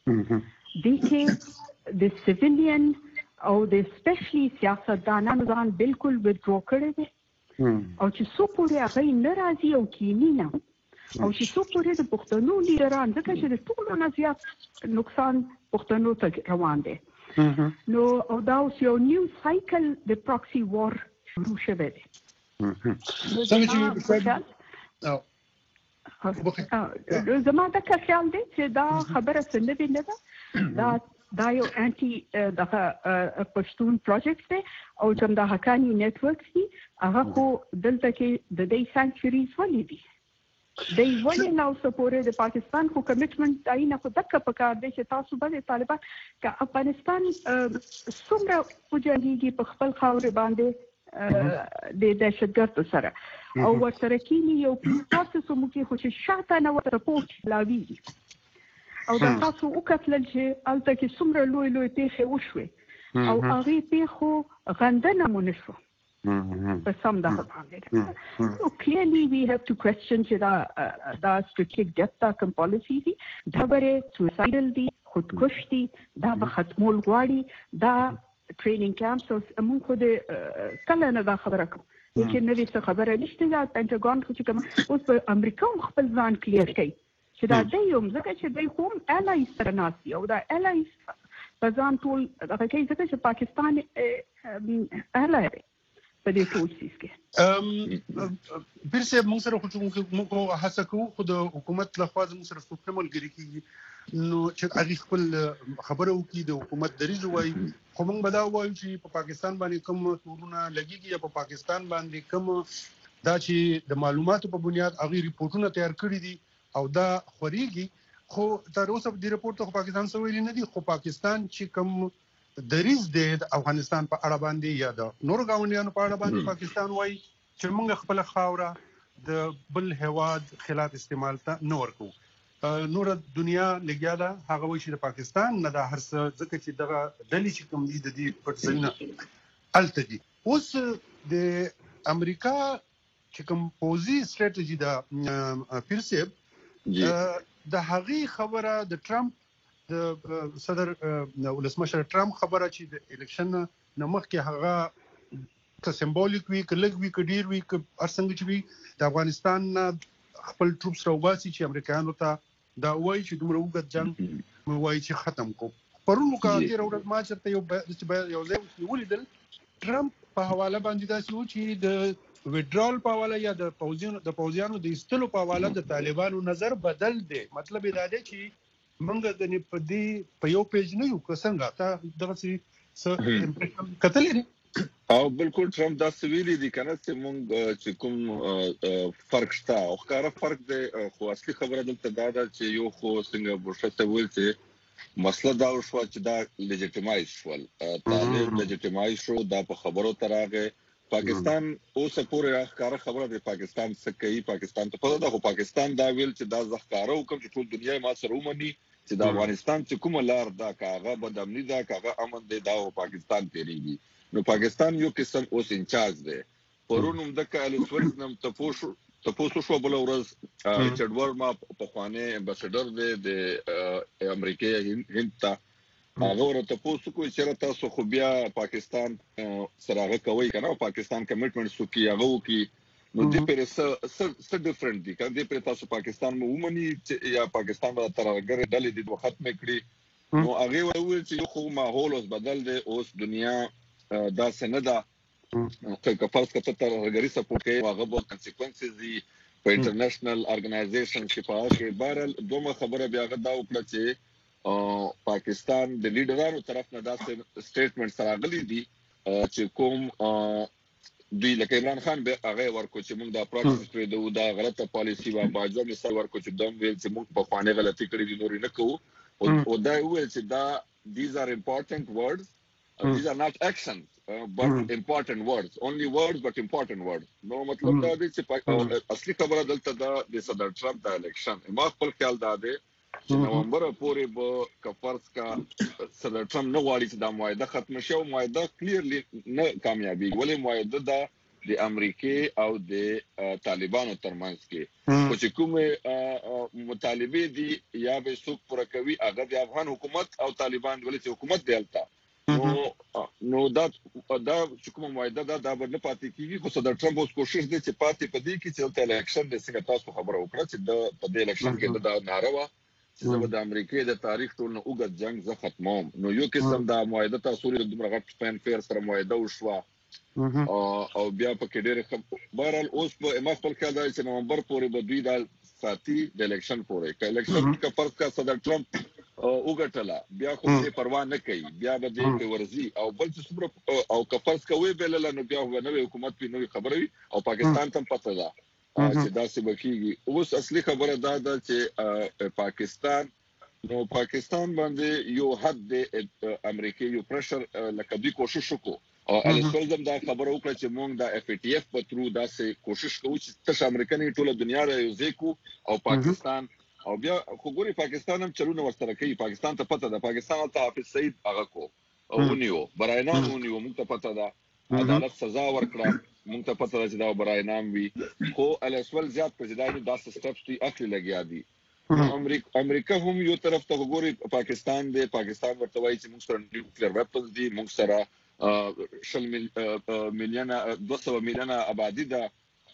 دې کې د سیویلین او د سپیشلی سیاستدانانو ځان بالکل ویدرو کړی دی او چې څو پورې هغوی نه راځي او کیني نه او چې څو پورې د پښتنو لیډران ځکه چې د ټولو نه زیات نقصان پښتنو ته روان دی. نو او دا اوس یو نیو سایکل د پراکسي وار شروع شوی دی. زما دغه خیال دی چې دا خبره څه نوې نه ده. دا دا یو انټي دغه پښتون پروجیکټ دی او چې د حقاني نیټورک دي هغه خو دلته کې د دې سانچریز ولې دي دی ولې نو سپورې د پاکستان خو کمیټمنټ دای نه خو دغه په کار دی چې تاسو به د طالبان که افغانستان څومره وجنګيږي په خپل خاورې باندې د دهشتګردو سره او ورسره کینی یو پروسس مو کې خو چې شاته نه ورپورټ لاویږي او دا تاسو وکتل چې هلته کې څومره لوی لوی پیښې وشوې او هغې پیښو غندنه مو نه شوه په سم دغه باندې. نو کلیرلی وی هیو ټو کوېسچن چې دا دا strategic depth دا کوم پالیسي دي دا برې سوسایډل دي خودکش دي دا به ختمول غواړي دا ټریننګ کیمپس او موږ خو د کله نه دا خبره کوو لیکن نوې څه خبره نشته. دا پینټاګون خو چې کوم اوس په امریکا هم خپل ځان کلیر کوي چې دا دی هم ځکه چې دی خو هم الایز سره ناست دي او دا الایز په ځان ټول دغه کوي ځکه چې پاکستان الای دی په دې ټول څیز کې. پیر صاحب موږ سره خو موږ هڅه کوو خو د حکومت لخوا زموږ سره څوک نه ملګري کېږي نو چې هغې خپل خبره وکړي د حکومت دریځ ووایي. خو موږ به دا ووایو چې په پاکستان باندې کوم تورونه لګېږي یا په پاکستان باندې کوم دا چې د معلوماتو په بنیاد هغې ریپورټونه تیار کړي دي او دا خورېږي خو تر اوسه دې رپورټ ته خو پاکستان څه ویلي نه دي. خو پاکستان چې کوم دریځ دی د افغانستان په اړه باندې یا د نورو ګاونډیانو په اړه باندې پاکستان وایي چې موږ خپله خاوره د بل هیواد خلاف استعمال ته نه ورکوو. نوره دنیا لګیا ده هغه وایي چې د پاکستان نه دا هر څه ځکه چې دغه ډلې چې کوم دي د دې پټ ځایونه هلته دي. اوس د امریکا چې کوم پوځي سټریټجي ده پیر صاحب د هغې خبره د ټرمپ د صدر ولسمشر ټرمپ خبره چې د الیکشن نه مخکې هغه که سمبولیک وي که لږ وي که ډېر وي که هر څنګه چې وي د افغانستان نه خپل ټروپس راوباسي چې امریکایانو ته دا وایي چې دومره اوږد جنګ وایي چې ختم کړو. پرون که تېره ورځ ما چېرته یو ځای ولیدل ټرمپ په حواله باندې داسې و چې د ویډرال په حواله یا د پوځیانو د پوځیانو د ایستلو په حواله د طالبانو نظر بدل دی. مطلب یې دا دی چې موږ د په دې په یو پیج نه یو که څنګه تا دغسې څه کتلی دی او بالکل ټرمپ دا سویلي دي کنه چې مونږ چې کوم فرق شته او ښکاره فرق دی خو اصلي خبره دلته دا ده چې یو خو څنګه بوشته ویل چې مسله دا شو چې دا لیجیټیمایز شول طالب لیجیټیمایز شو دا په خبرو تراغه پاکستان اوس پورې ښکاره خبره دی پاکستان څه کوي پاکستان ته پته ده خو پاکستان دا ویل چې دا ځخکاره حکم چې ټول دنیا ما سره ومني چې د افغانستان چې کومه لار دا کاغه بدامني دا کاغه امن دی دا پاکستان تیریږي نو پاکستان یو قسم اوس انچارج دی پرونم د کالسورز نم تاسو تاسو شو بل ورځ ریچارډ ورما په خوانه امباسډر دی د امریکا هند ته هغه ورته تاسو کوی چې تاسو خو بیا پاکستان سره کوي کنه پاکستان کمټمنټ سو کی هغه کی نو دې پر څه څه ډیفرنٹ دي کنه دې پر تاسو پاکستان مو ومني یا پاکستان به ترغره ډلې د وخت مې کړی نو هغه ویل چې خو ماحول اوس بدل دی اوس دنیا دا سندا که فرض کته ترغري سپورټ کوي هغه به کانسیکوئنسز دي په انټرنیشنل ارګنایزیشن کې په هغه بهرل دوه خبره بیا غدا وکړه چې پاکستان د لیډرانو طرف نه داسې سټیټمنټ سره غلي دي چې کوم دوی لکه عمران خان به هغه ورکو چې موږ د پروسس پرې دوه دا غلطه پالیسی و باجو مثال ورکو چې دوم ویل چې موږ په خوانه غلطي کړې دي نور نه کوو او دا ویل چې دا these are important words Uh, these are not actions, uh, but mm. important words. Only words, but important words. No, matlab da de che asli khabara dalta da de Sadar Trump da election. Ma khapal khayal da de che November pore ba kafars ka Sadar Trump no wali che da muayada khatm shaw muayada clearly na kamyabi. Wale muayada da de Amerike au de Talibano termans ke. Ko che kume mutalibe di ya be suk pura kawi aga de Afghan hukumat au Taliban wale che hukumat de alta. نو نو دا دا چې کومه معاهده دا د نه پاتې کیږي خو صدر ټرمپ اوس کوشش دی چې پاتې پدې کې چې د الیکشن د څنګه تاسو خبره وکړه چې د په دې الیکشن کې دا ناروا چې د امریکای د تاریخ ټول نه اوږد جنگ زه ختموم نو یو قسم دا معاهده تاسو لري د مرغټ فین فیر سره معاهده وشوه او بیا په کې ډېر بهرحال اوس په ما خپل خیال دی چې نومبر پورې به دوی دا ساتي د الیکشن پورې که الیکشن کا فرض کا صدر ټرمپ وګټلا بیا خو دې پروا نه کوي بیا به دې په ورزي او بل څه صبر او کفرس کوي بل نو بیا هو نوې حکومت په نوې خبروي او پاکستان ته پته ده چې دا څه بکیږي اوس اصلي خبره دا ده چې پاکستان نو پاکستان باندې یو حد د امریکای یو پرشر لکه دوی کوشش وکړو او الاسلام دا خبره وکړه چې موږ د اف ای ټی اف په ترو دا څه کوشش کوو چې تاسو امریکایي ټوله دنیا رايوځي او پاکستان او بیا خو ګوري پاکستان هم چلونه ورسره کوي پاکستان ته پته ده پاکستان ته حافظ سعید هغه کو او ونیو براینام ونیو موږ ته پته ده عدالت سزا ورکړه موږ ته پته ده چې دا براینام وی خو الاسول زیات پرځدانو داسې سټپس دی اخلي لګیا دي امریکا امریکا هم یو طرف ته ګوري پاکستان دی پاکستان ورته وایي چې موږ سره نیوکلیر ویپنز دي موږ سره شل میلیونه دوه سوه میلیونه آبادی ده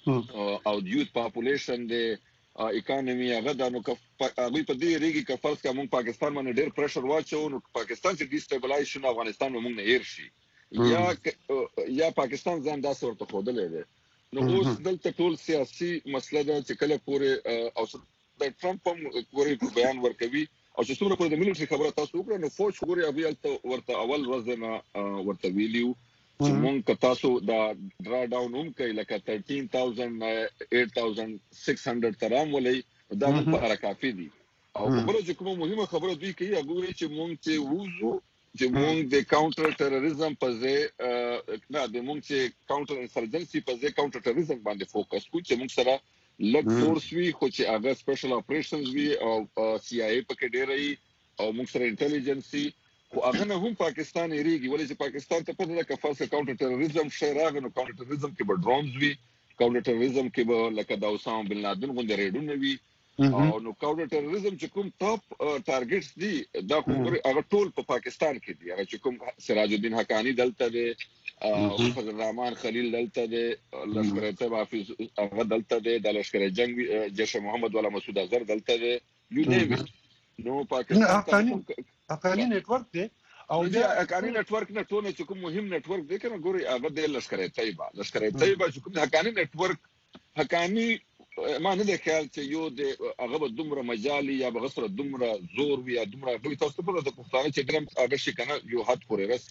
او یوث پاپولیشن دی اکانومي هغه د نو هغه په دې ریګي کې فرض کا موږ پاکستان باندې ډېر پریشر واچو نو پاکستان چې ډیسټیبلایز شي افغانستان موږ نه هیر شي یا یا پاکستان ځان داسې ورته خودلې ده نو اوس دلته ټول سیاسي مسله ده چې کله پورې او د ټرمپ هم ګوري بیان ورکوي او چې څومره په د ملي خبره تاسو وکړه نو فوج ګوري ابي ورته اول ورځ نه ورته ویلیو چې مونږ تاسو دا ډرا ډاون هم کوي لکه thirteen thousand eight thousand six hundred ترام ولې دا موږ په اړه کافي دي او خبره چې کومه مهمه خبره دوی کوي هغه وایي چې مونږ چې ووزو چې مونږ د کاونټر ټیرریزم په ځای نه د مونږ چې کاونټر انسرجنسي په ځای کاونټر ټیرریزم باندې فوکس کوو چې مونږ سره لږ فورس وي خو چې هغه سپیشل اپریشنز وي او سی آی ای پکې ډېر وي او مونږ سره انټيليجنسي خو هغه نه هم پاکستان یریږي ولې چې پاکستان ته پته ده که فرض کاونټر ټیرریزم شی راغی نو کاونټر ټیرریزم کې به ډرونز وي کاونټر ټیرریزم کې به لکه د اسامه بن لادن غونډه ریډونه وي او نو کاونټر ټیرریزم چې کوم ټاپ ټارګټس دي دا کوم هغه ټول په پاکستان کې دي هغه چې کوم سراج الدین حقانی دلته دی او فضل الرحمن خلیل دلته دی لشکر طیبه حافظ هغه دلته دی د لشکر جنگ جیش محمد ولا مسعود اظهر دلته دی یو نیم نو پاکستان حقانی نتورک دی او بیا حقانی نتورک نه ټول چې کوم مهم نتورک دی کنه ګوري هغه د لشکر طیبه لشکر طیبه چې کوم حقانی نتورک حقانی ما نه د خیال چې یو د هغه به دومره مجالي یا به غسر دومره زور وي یا دومره دوی تاسو په د پښتانه چې ګرم هغه شي کنه یو حد پورې رسي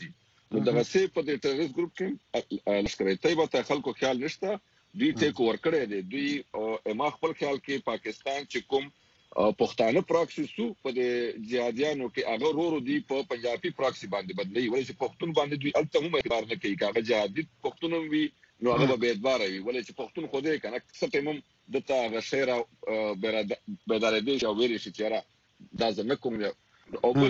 نو دغه څه په دې ټیرریست ګروپ کې لشکر طیبه ته خلکو خیال نشته دوی ټیک ور کړی دی دوی ما خپل خیال کې پاکستان چې کوم پښتانه پراکسی سو په دې جهادیانو کې هغه ورو دی په پنجابي پراکسی باندې بدلی ولې چې پښتون باندې دوی الته هم اعتبار نه کوي هغه جهادي پښتون وي نو هغه به اعتبار وي ولې چې پښتون خو دې کنه څه ټیمم دته هغه شهر بیدار دي او ویل شي چې دا زموږ کوم او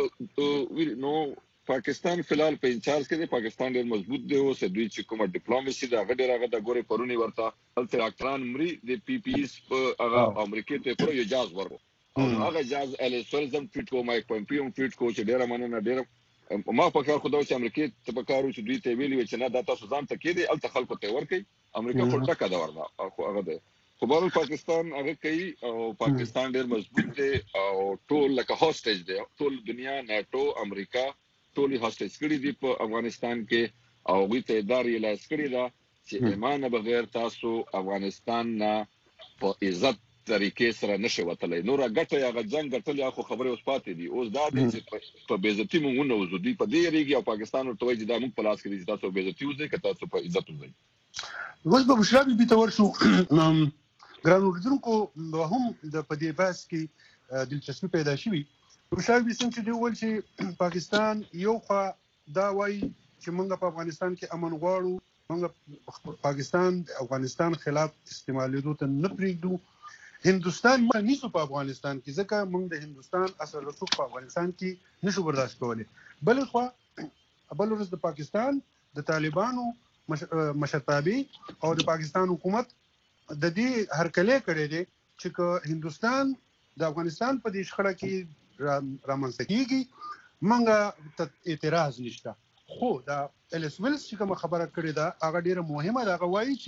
بل نو پاکستان فلحال په انچارج کې دی پاکستان ډېر مضبوط دی او سه دوی چې کومه ډیپلوماسي دا غډه راغه د ګوري پرونی ورته هلته ډاکټران مري د پی پی اس په هغه امریکا ته پر یو جاز ورو او هغه جاز ال سولزم ټویټ کو مایک پومپیو ټویټ کو چې ډېر مننه ډېر ما په کار خو دا چې امریکا ته په کارو چې دوی ته ویلي چې نه دا تاسو ځان ته کې دي الته خلکو ته ورکي امریکا په ټکا دا وردا خو هغه دی خو بهر پاکستان هغه کوي او پاکستان ډېر مضبوط دی او ټول لکه هوسټیج دی ټول دنیا ناتو امریکا ټولي هاستیج کړي دي په افغانستان کې او وی ته ادارې لاس کړي دا چې ایمان بغیر تاسو افغانستان نه په عزت طریقې سره نشي وتلای نور غټه یا غجنګ غټل خو خبره اوس پاتې دي اوس دا چې په بیزتی مونږ نه وزو دي په دې ریګي او پاکستان ورته وایي دا موږ په لاس کې دي تاسو بیزتی وزي که تاسو په عزت وزي اوس به مشرابي به تور شو ګرانو ورزونکو هم د پدې باس کې دلچسپي پیدا شوه مشابه څنګه دی ول چې پاکستان یو خوا دا وایي چې موږ په افغانستان کې امن غواړو موږ پاکستان د افغانستان خلاف استعمالېدو ته نه پریږدو هندستان موږ نیسو په افغانستان کې ځکه موږ د هندستان اثر رسوخ په افغانستان کې نشو برداشت کولی بل خوا بل ورځ د پاکستان د طالبانو مشرتابي او د پاکستان حکومت د دې هرکلی کړی دی چې هندستان د افغانستان په دې شخړه کې رامنځته کیږي منګه اعتراض نشته خو دا الیس ویلز چې کوم خبره کړې ده هغه ډیره مهمه ده هغه وایي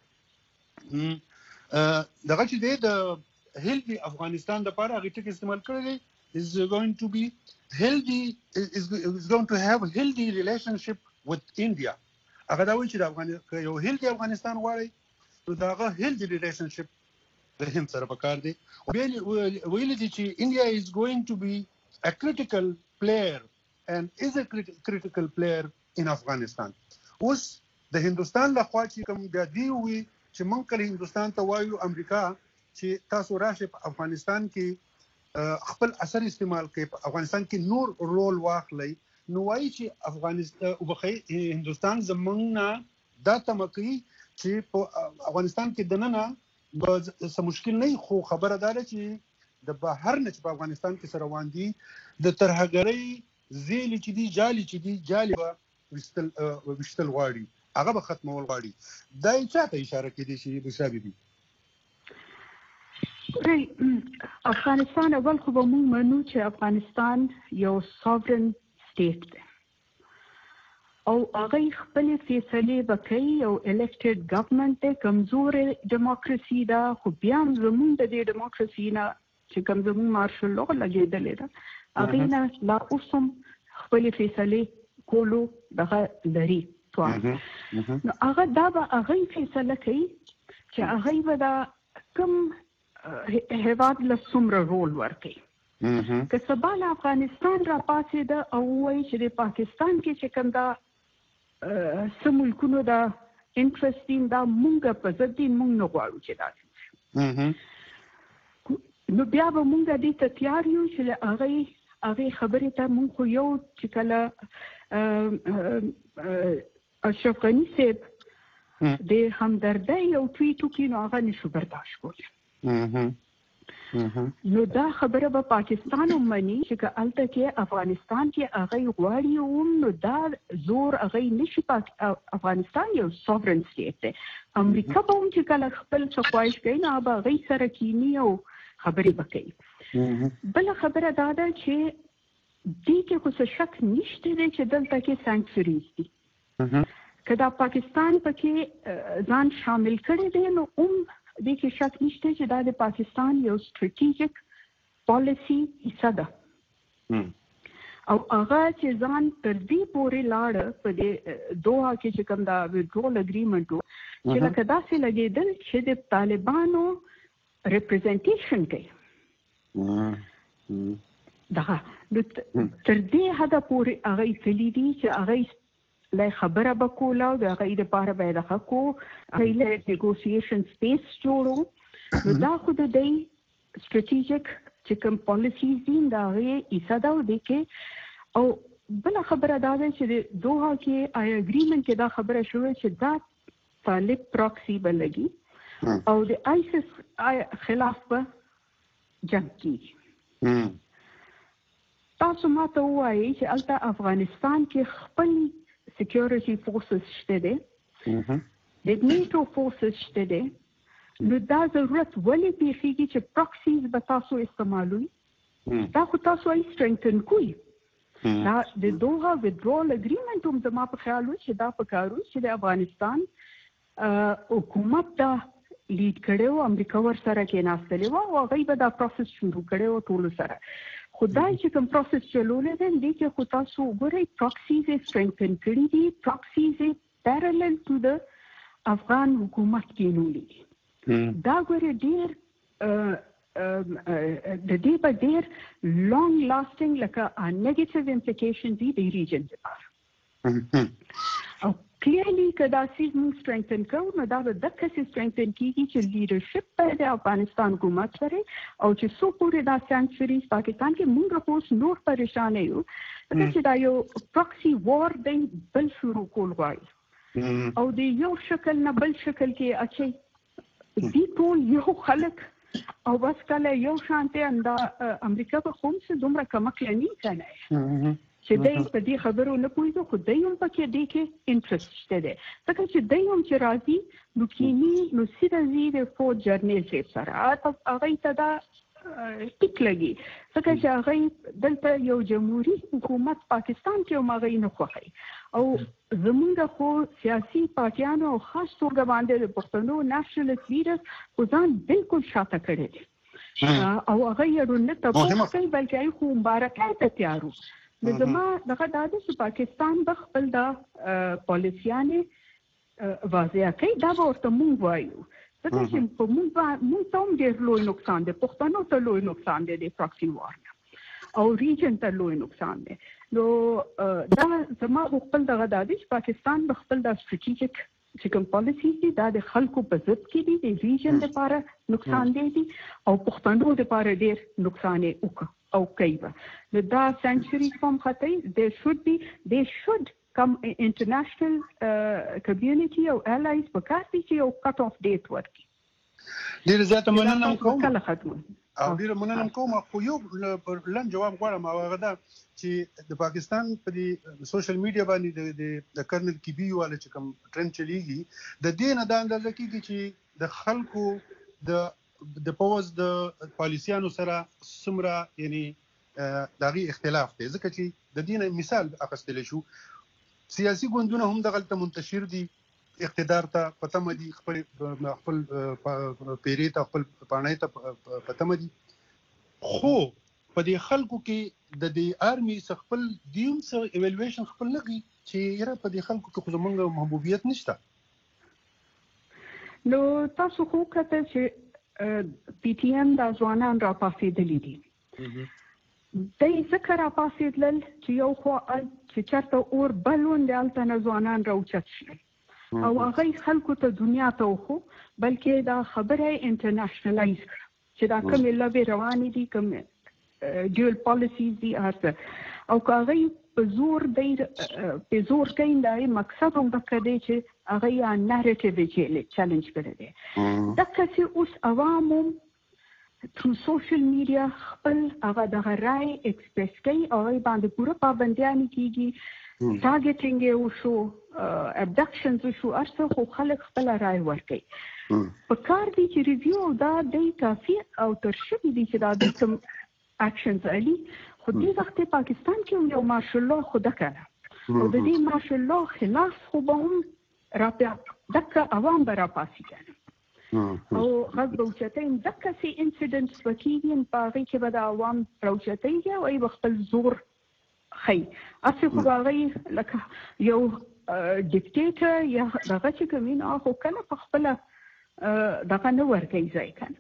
چې دغه چې د هیلدي افغانستان لپاره هغه ټکی استعمال کړی is going to be healthy is, is going to have healthy relationship with India هغه دا وایي چې د افغانستان یو هیلدي افغانستان غواړي نو دغه هیلدي relationship د هند سره پکار دی او ویل دي چې انډیا از ګوینګ ټو بی ا کریټیکل پلیئر and is a critical player in Afghanistan اوس د هندستان لخوا چې کوم د دی وی چې مونږ کله هندستان ته وایو امریکا چې تاسو راشي په افغانستان کې خپل اثر استعمال کوي په افغانستان کې نور رول واخلي نو وایي چې افغانستان او بخي هندستان زمونږ نه دا تمکي چې په افغانستان کې دننه څه مشکل نه خو خبره ده چې د بهر نه چې په افغانستان کې سره روان دي د ترهګرۍ زیل چې دي جالي چې دي جالي به وشتل وشتل غواړي هغه به ختمول غواړي دا یې چاته اشاره کوي چې بشابي دي افغانستان اول خو به موږ منو چې افغانستان یو ساورن سټیټ دی او هغه خپل فیصله وکړي او الیکټډ ګورنمنت ته کمزور دیموکراسي دا خو بیا زموږ د دې دیموکراسي نه چې کوم زموږ مارشل لو لګیدلې ده هغه نه لا اوسم خپل فیصله کولو دغه لري توانه نو هغه دا به هغه فیصله کوي چې هغه به دا کوم هیواد له څومره رول ورکړي که سبا له افغانستان را پاسې ده او وایي چې د پاکستان کې چې کوم دا سمولکونو دا انټرستین دا مونږ په ځدی مونږ نه غواړو چې دا نو بیا به مونږ دې ته تیار یو چې هغه هغه خبرې ته مونږ خو یو چې کله اشرف غني صاحب د همدردۍ یو ټویټ وکړي نو هغه نشو برداشت کولی نو دا خبره به پاکستان هم مني چې هلته کې افغانستان کې هغه غواړي هم نو دا زور هغه نشي افغانستان یو سوورن سټیټ دی امریکا به هم چې کله خپل څه خواهش کوي نو به هغه سره کینی او خبرې به کوي بله خبره دا ده چې دې کې خو څه شک نشته دی چې دلته کې سانکچریز دي که دا پاکستان پکې ځان شامل کړی دی نو هم دې کې شک نشته چې دا د پاکستان یو سټریټیجیک پالیسی حصہ ده او هغه چې ځان تر دې پورې لاړ په دې دوه کې چې کوم دا ویډرول اګریمنټ چې لکه داسې لګېدل چې د طالبانو ریپرزنټیشن کوي دغه تر دې حده پورې هغه تللی دي چې هغه له خبره به کوله او د هغې دپاره به یې دغه کو هغې له نیګوسیشن سپیس جوړو نو دا خو د دی strategic چې کوم پالیسیز دي د هغې حصه ده او دې کې او بله خبره دا ده چې د دوحه کې آی اګریمنټ کې دا خبره شوې چې دا طالب پراکسي به لګي او د آیسس خلاف به جنګ کیږي. تاسو ما ته ووایئ چې هلته افغانستان کې خپل سیکیورټي فورسز شته دی د نیټو فورسز شته دی نو دا ضرورت ولې پیښیږي چې پراکسیز به تاسو استعمالوي دا خو تاسو یې سټرینګتن کوئ. دا د دوحه ویدرول اګریمنټ هم زما په خیال و چې دا پکار و چې د افغانستان حکومت دا لیډ کړی و امریکا ورسره کېناستلې وه او هغوی به دا پروسس شروع کړی و ټولو سره خو دا چې کوم پروسس چلولی دی دې کې خو تاسو وګورئ پراکسیز یې سټرینګتن کړي دي پراکسیز یې پیرلل ټو د افغان حکومت کېنولي دي. دا ګورې ډېر د دې به ډېر لانګ لاسټینګ لکه نیګیټیو امپلیکیشن دي د ریجن لپاره او کلیرلی که دا سیز موږ سټرینګتن کوو نو دا به دقسې سټرینګتن کېږي چې لیډرشپ به د افغانستان حکومت لري او چې څو پورې دا سینچریز پاکستان کې موږ خو اوس نور پریشانه یو ځکه چې دا یو پراکسي وار دی بل شروع کول غواړي او د یو شکل نه بل شکل کې اچي دي ټول یو خلک او بس کله یو شانته اندا امریکا په کوم څه دومره کمکله نه کنه چې دای په دې خبرو نه پوهیږي خو دای هم پکې دې کې انټرست شته دی ځکه چې دای هم چې راځي نو کینی نو سیده زی د فور جرنیل شپ سره هغه ته دا ټیک لګي ځکه چې هغه دلته یو جمهوریت حکومت پاکستان کې هم هغه نه خوښي او زمونږ خو سیاسي پارټیانو او خاص توګه باندې د پښتنو نیشنلست لیډرز خو ځان بالکل شاته کړی دی او هغه یې رونه تپوس کوي بلکې خو مبارکۍ ته تیار وو نو زما دغه دا ده چې پاکستان به خپل دا پالیسیانې واضح کوي دا به ورته مونږ وایو ځکه چې په مونږ مونږ ته هم ډېر لوی نقصان دی پښتنو ته لوی نقصان دی د پراکسي وار نه او ریجن ته لوی نقصان دی نو دا زما خپل دغه دا دی چې پاکستان به خپل دا سټریټیجیک چې کوم پالیسي دي دا د خلکو په ضد کې دي د ریجن لپاره نقصان دی او پښتنو لپاره ډېر نقصان یې وکړ او کوي نو دا سینچریز کوم خطي they should be they should come international uh, community او allies په کار دي چې یو کټ اف ډیټ ورکړي. ډېر زیاته مننه کوم او ډېر مننه کوم خو یو لن جواب غواړم هغه دا چې د پاکستان په دې سوشل میډیا باندې د کرنل کیبي والا چې کوم ټرند چلیږي د دې نه دا اندازه کېږي چې د خلکو د د پوز د پالیسیانو سره څومره یعنی دغه اختلاف دی ځکه چې د دې مثال اخیستل شو سیاسي ګوندونه هم دغلته منتشر دي اقتدار ته پتم دي خپل خپل پیری ته خپل پانای ته پتم دي خو په دې خلکو کې د دې آرمي خپل دیم سره ایوالویشن خپل لګي چې یره په دې خلکو کې خو زمونږ محبوبیت نشته. نو تاسو خو کته چې پی ټی ایم دا ځوانان را پاسېدلي دي دای ذکر را پاسېدل چې یو خو چې چېرته اور بلون د هلته نه ځوانان راوچت شول او هغه خلکو ته دنیا ته وښو بلکې دا خبره یې انټرنیشنلایز کړه چې دا کومې لوبې روانې دي کوم ډیول پالیسیز دي هر او که هغه په زور دی په زور کوي دا مقصد هم دغه دی چې هغه یې نریټیو یې چیلنج کړی دی دغه چې اوس عوام هم تھرو سوشل میډیا خپل هغه دغه رای ایکسپریس کوي او هغې باندې پوره پابندیانې کېږي ټارګېټینګ یې وشو ابډکشنز وشو هر څه خو خلک خپله رای ورکوي په کار دی چې ریویو او دا دی کافي او تر شوي دي چې دا د کوم اکشنز علي خو دې وخت پاکستان کې هم یو ماشاءالله خو دکه ده او د دې ماشاءالله خلاف خو به هم راپیا دکه عوام به راپاسي کنه او غږ به اوچتۍ دکسې انسیډنټس به کېږي په هغې کې به د عوام راوچتېږي او ای به خپل زور ښیي هسې خو به هغوی لکه یو ډیکټیټر یا دغه چې کوم وي نو خو کله په خپله دغه نه ورکوي ځای کنه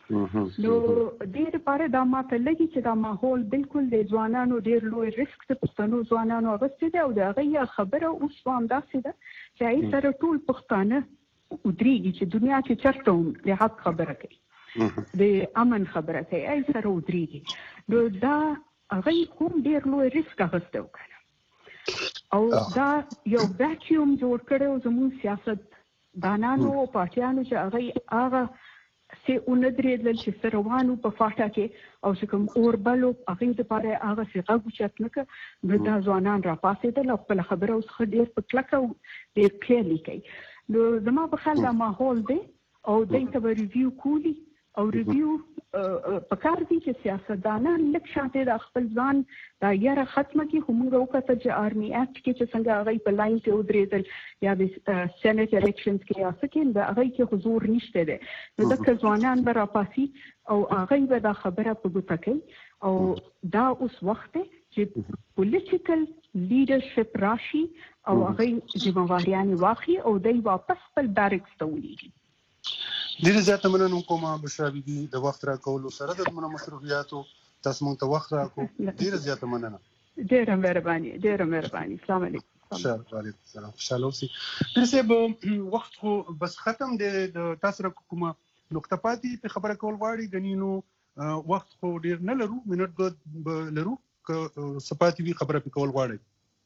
نو ډیر لپاره دا ماته لګي چې دا ماحول بالکل د ځوانانو ډیر لوی ریسک د پښتنو ځوانانو اغستې ده او دا غي خبره اوس هم داسې ده چې ای سره ټول پښتانه ودرېږي چې دنیا کې چرته هم د حق خبره کوي د امن خبره کوي ای سره ودرېږي نو دا هغه هم ډیر لوی ریسک اغسته وکړه او دا یو واکیوم جوړ کړو زموږ سیاست دانانو او پارټیانو چې هغه هغه سه اوندرېدل چې سروانو په فاټا کې او چې کوم اوربلو هغه د پاره هغه څنګه غوښت نک نو دا ځوانان را پاسېدل خپل خبره اوس خډیر په کلکه ډیر کلیرلی کوي نو زما په خیال دا ماحول دی او دایته به ریویو کولی او ریویو په کار دي چې سیاستدانان لک شاته د خپل ځان دا یاره ختمه کی هم وروکته چې آرمي اکټ کې چې څنګه هغه په لاین کې ودرېدل یا د سېنات الیکشنز کې یا سکه دا هغه کې حضور نشته ده نو د ځوانان برا پاسي او هغه به دا خبره په ګوته کوي او دا اوس وخت چې پولیټیکل لیډرشپ راشي او هغه ځمواریان واخلي او دوی واپس خپل بیرکس ته ولېږي ډیر زیاته مننه کوم بشرا بیبي د وخت را کولو سره د مصروفیاتو تاسو مونږ ته وخت راکو ډیر زیاته مننه ډیر مهرباني ډیر مهرباني السلام علیکم وعلیکم السلام خوشاله اوسئ پرسه وخت خو بس ختم د تاسو را کومه نقطه پاتې په خبره کول غواړي غنینو وخت خو ډیر نه لرو منټ لرو که سپاتې وی خبره په کول غواړي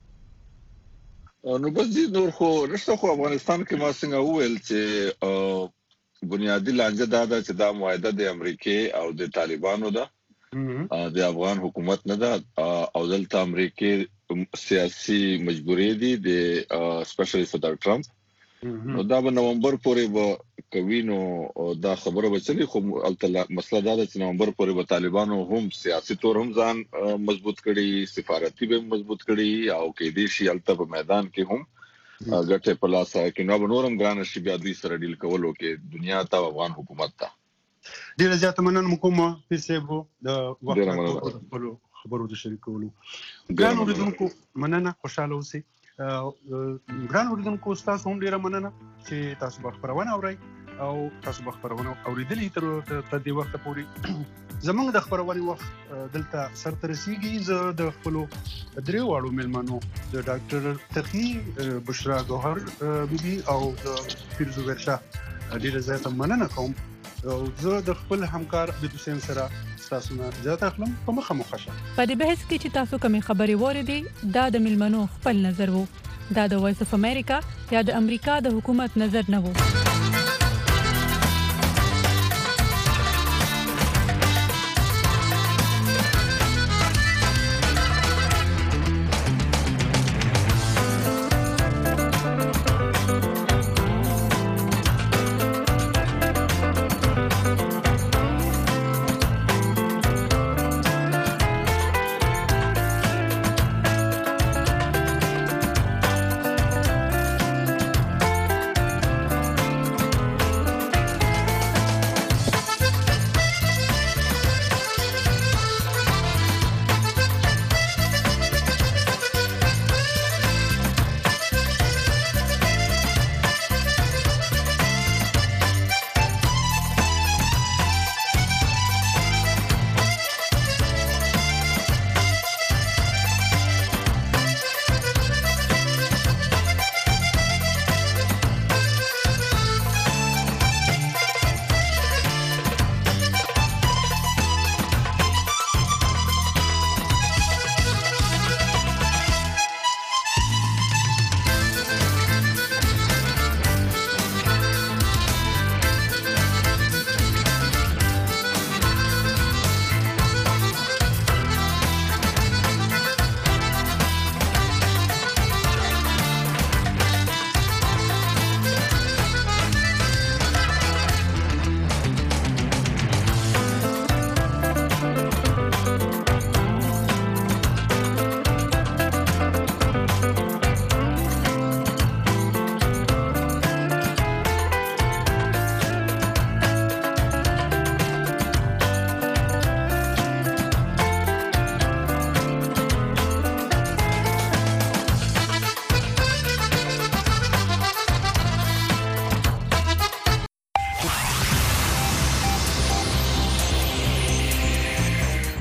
نو بس دې نور خو رښتا خو افغانستان کې ما څنګه وویل چې بنیادی لانجه دا ده چې دا معاهده د امریکای او د طالبانو ده د افغان حکومت نه ده او دلته امریکای سیاسي مجبوري دي د سپیشلی صدر ټرمپ نو دا په نومبر پورې به کوي نو دا خبره بچلی خو الته مسله دا ده چې نومبر پورې به طالبانو هم سیاسي تور هم ځان مضبوط کړي سفارتي به مضبوط کړي او کې دي شي الته په میدان کې هم ګټه په لاس کې نو بنورم ګران شي بیا دوی سره ډیل کولو کې دنیا ته افغان حکومت ته ډیر زیاته مننه کوم پیسېبو د وخت خبرو د شریکولو ګران اوریدونکو مننه خوشاله اوسئ ګران اوریدونکو تاسو هم ډیر مننه چې تاسو به خبرونه اورئ او تاسو به خبرونه اوریدلې تر دې وخت پورې زمونږ د خبرونه وخت دلته سر ته رسیږي زه د خپل درې واړو ملمنو د ډاکټر تقی بشرا ګوهر بیبي او د فیروز ورشاه ډیر زیاته مننه کوم او زه د خپل همکار عبد حسین سره تاسو نه زیاته اخلم په مخه مخشه په دې بحث کې چې تاسو کومې خبرې وریدي دا د ملمنو خپل نظر وو دا د وایس اف امریکا یا د امریکا د حکومت نظر نه وو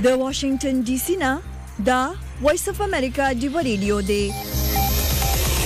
د واشنگټن ډي سي نه دا وایس اف امریکا ډیو ریډیو دی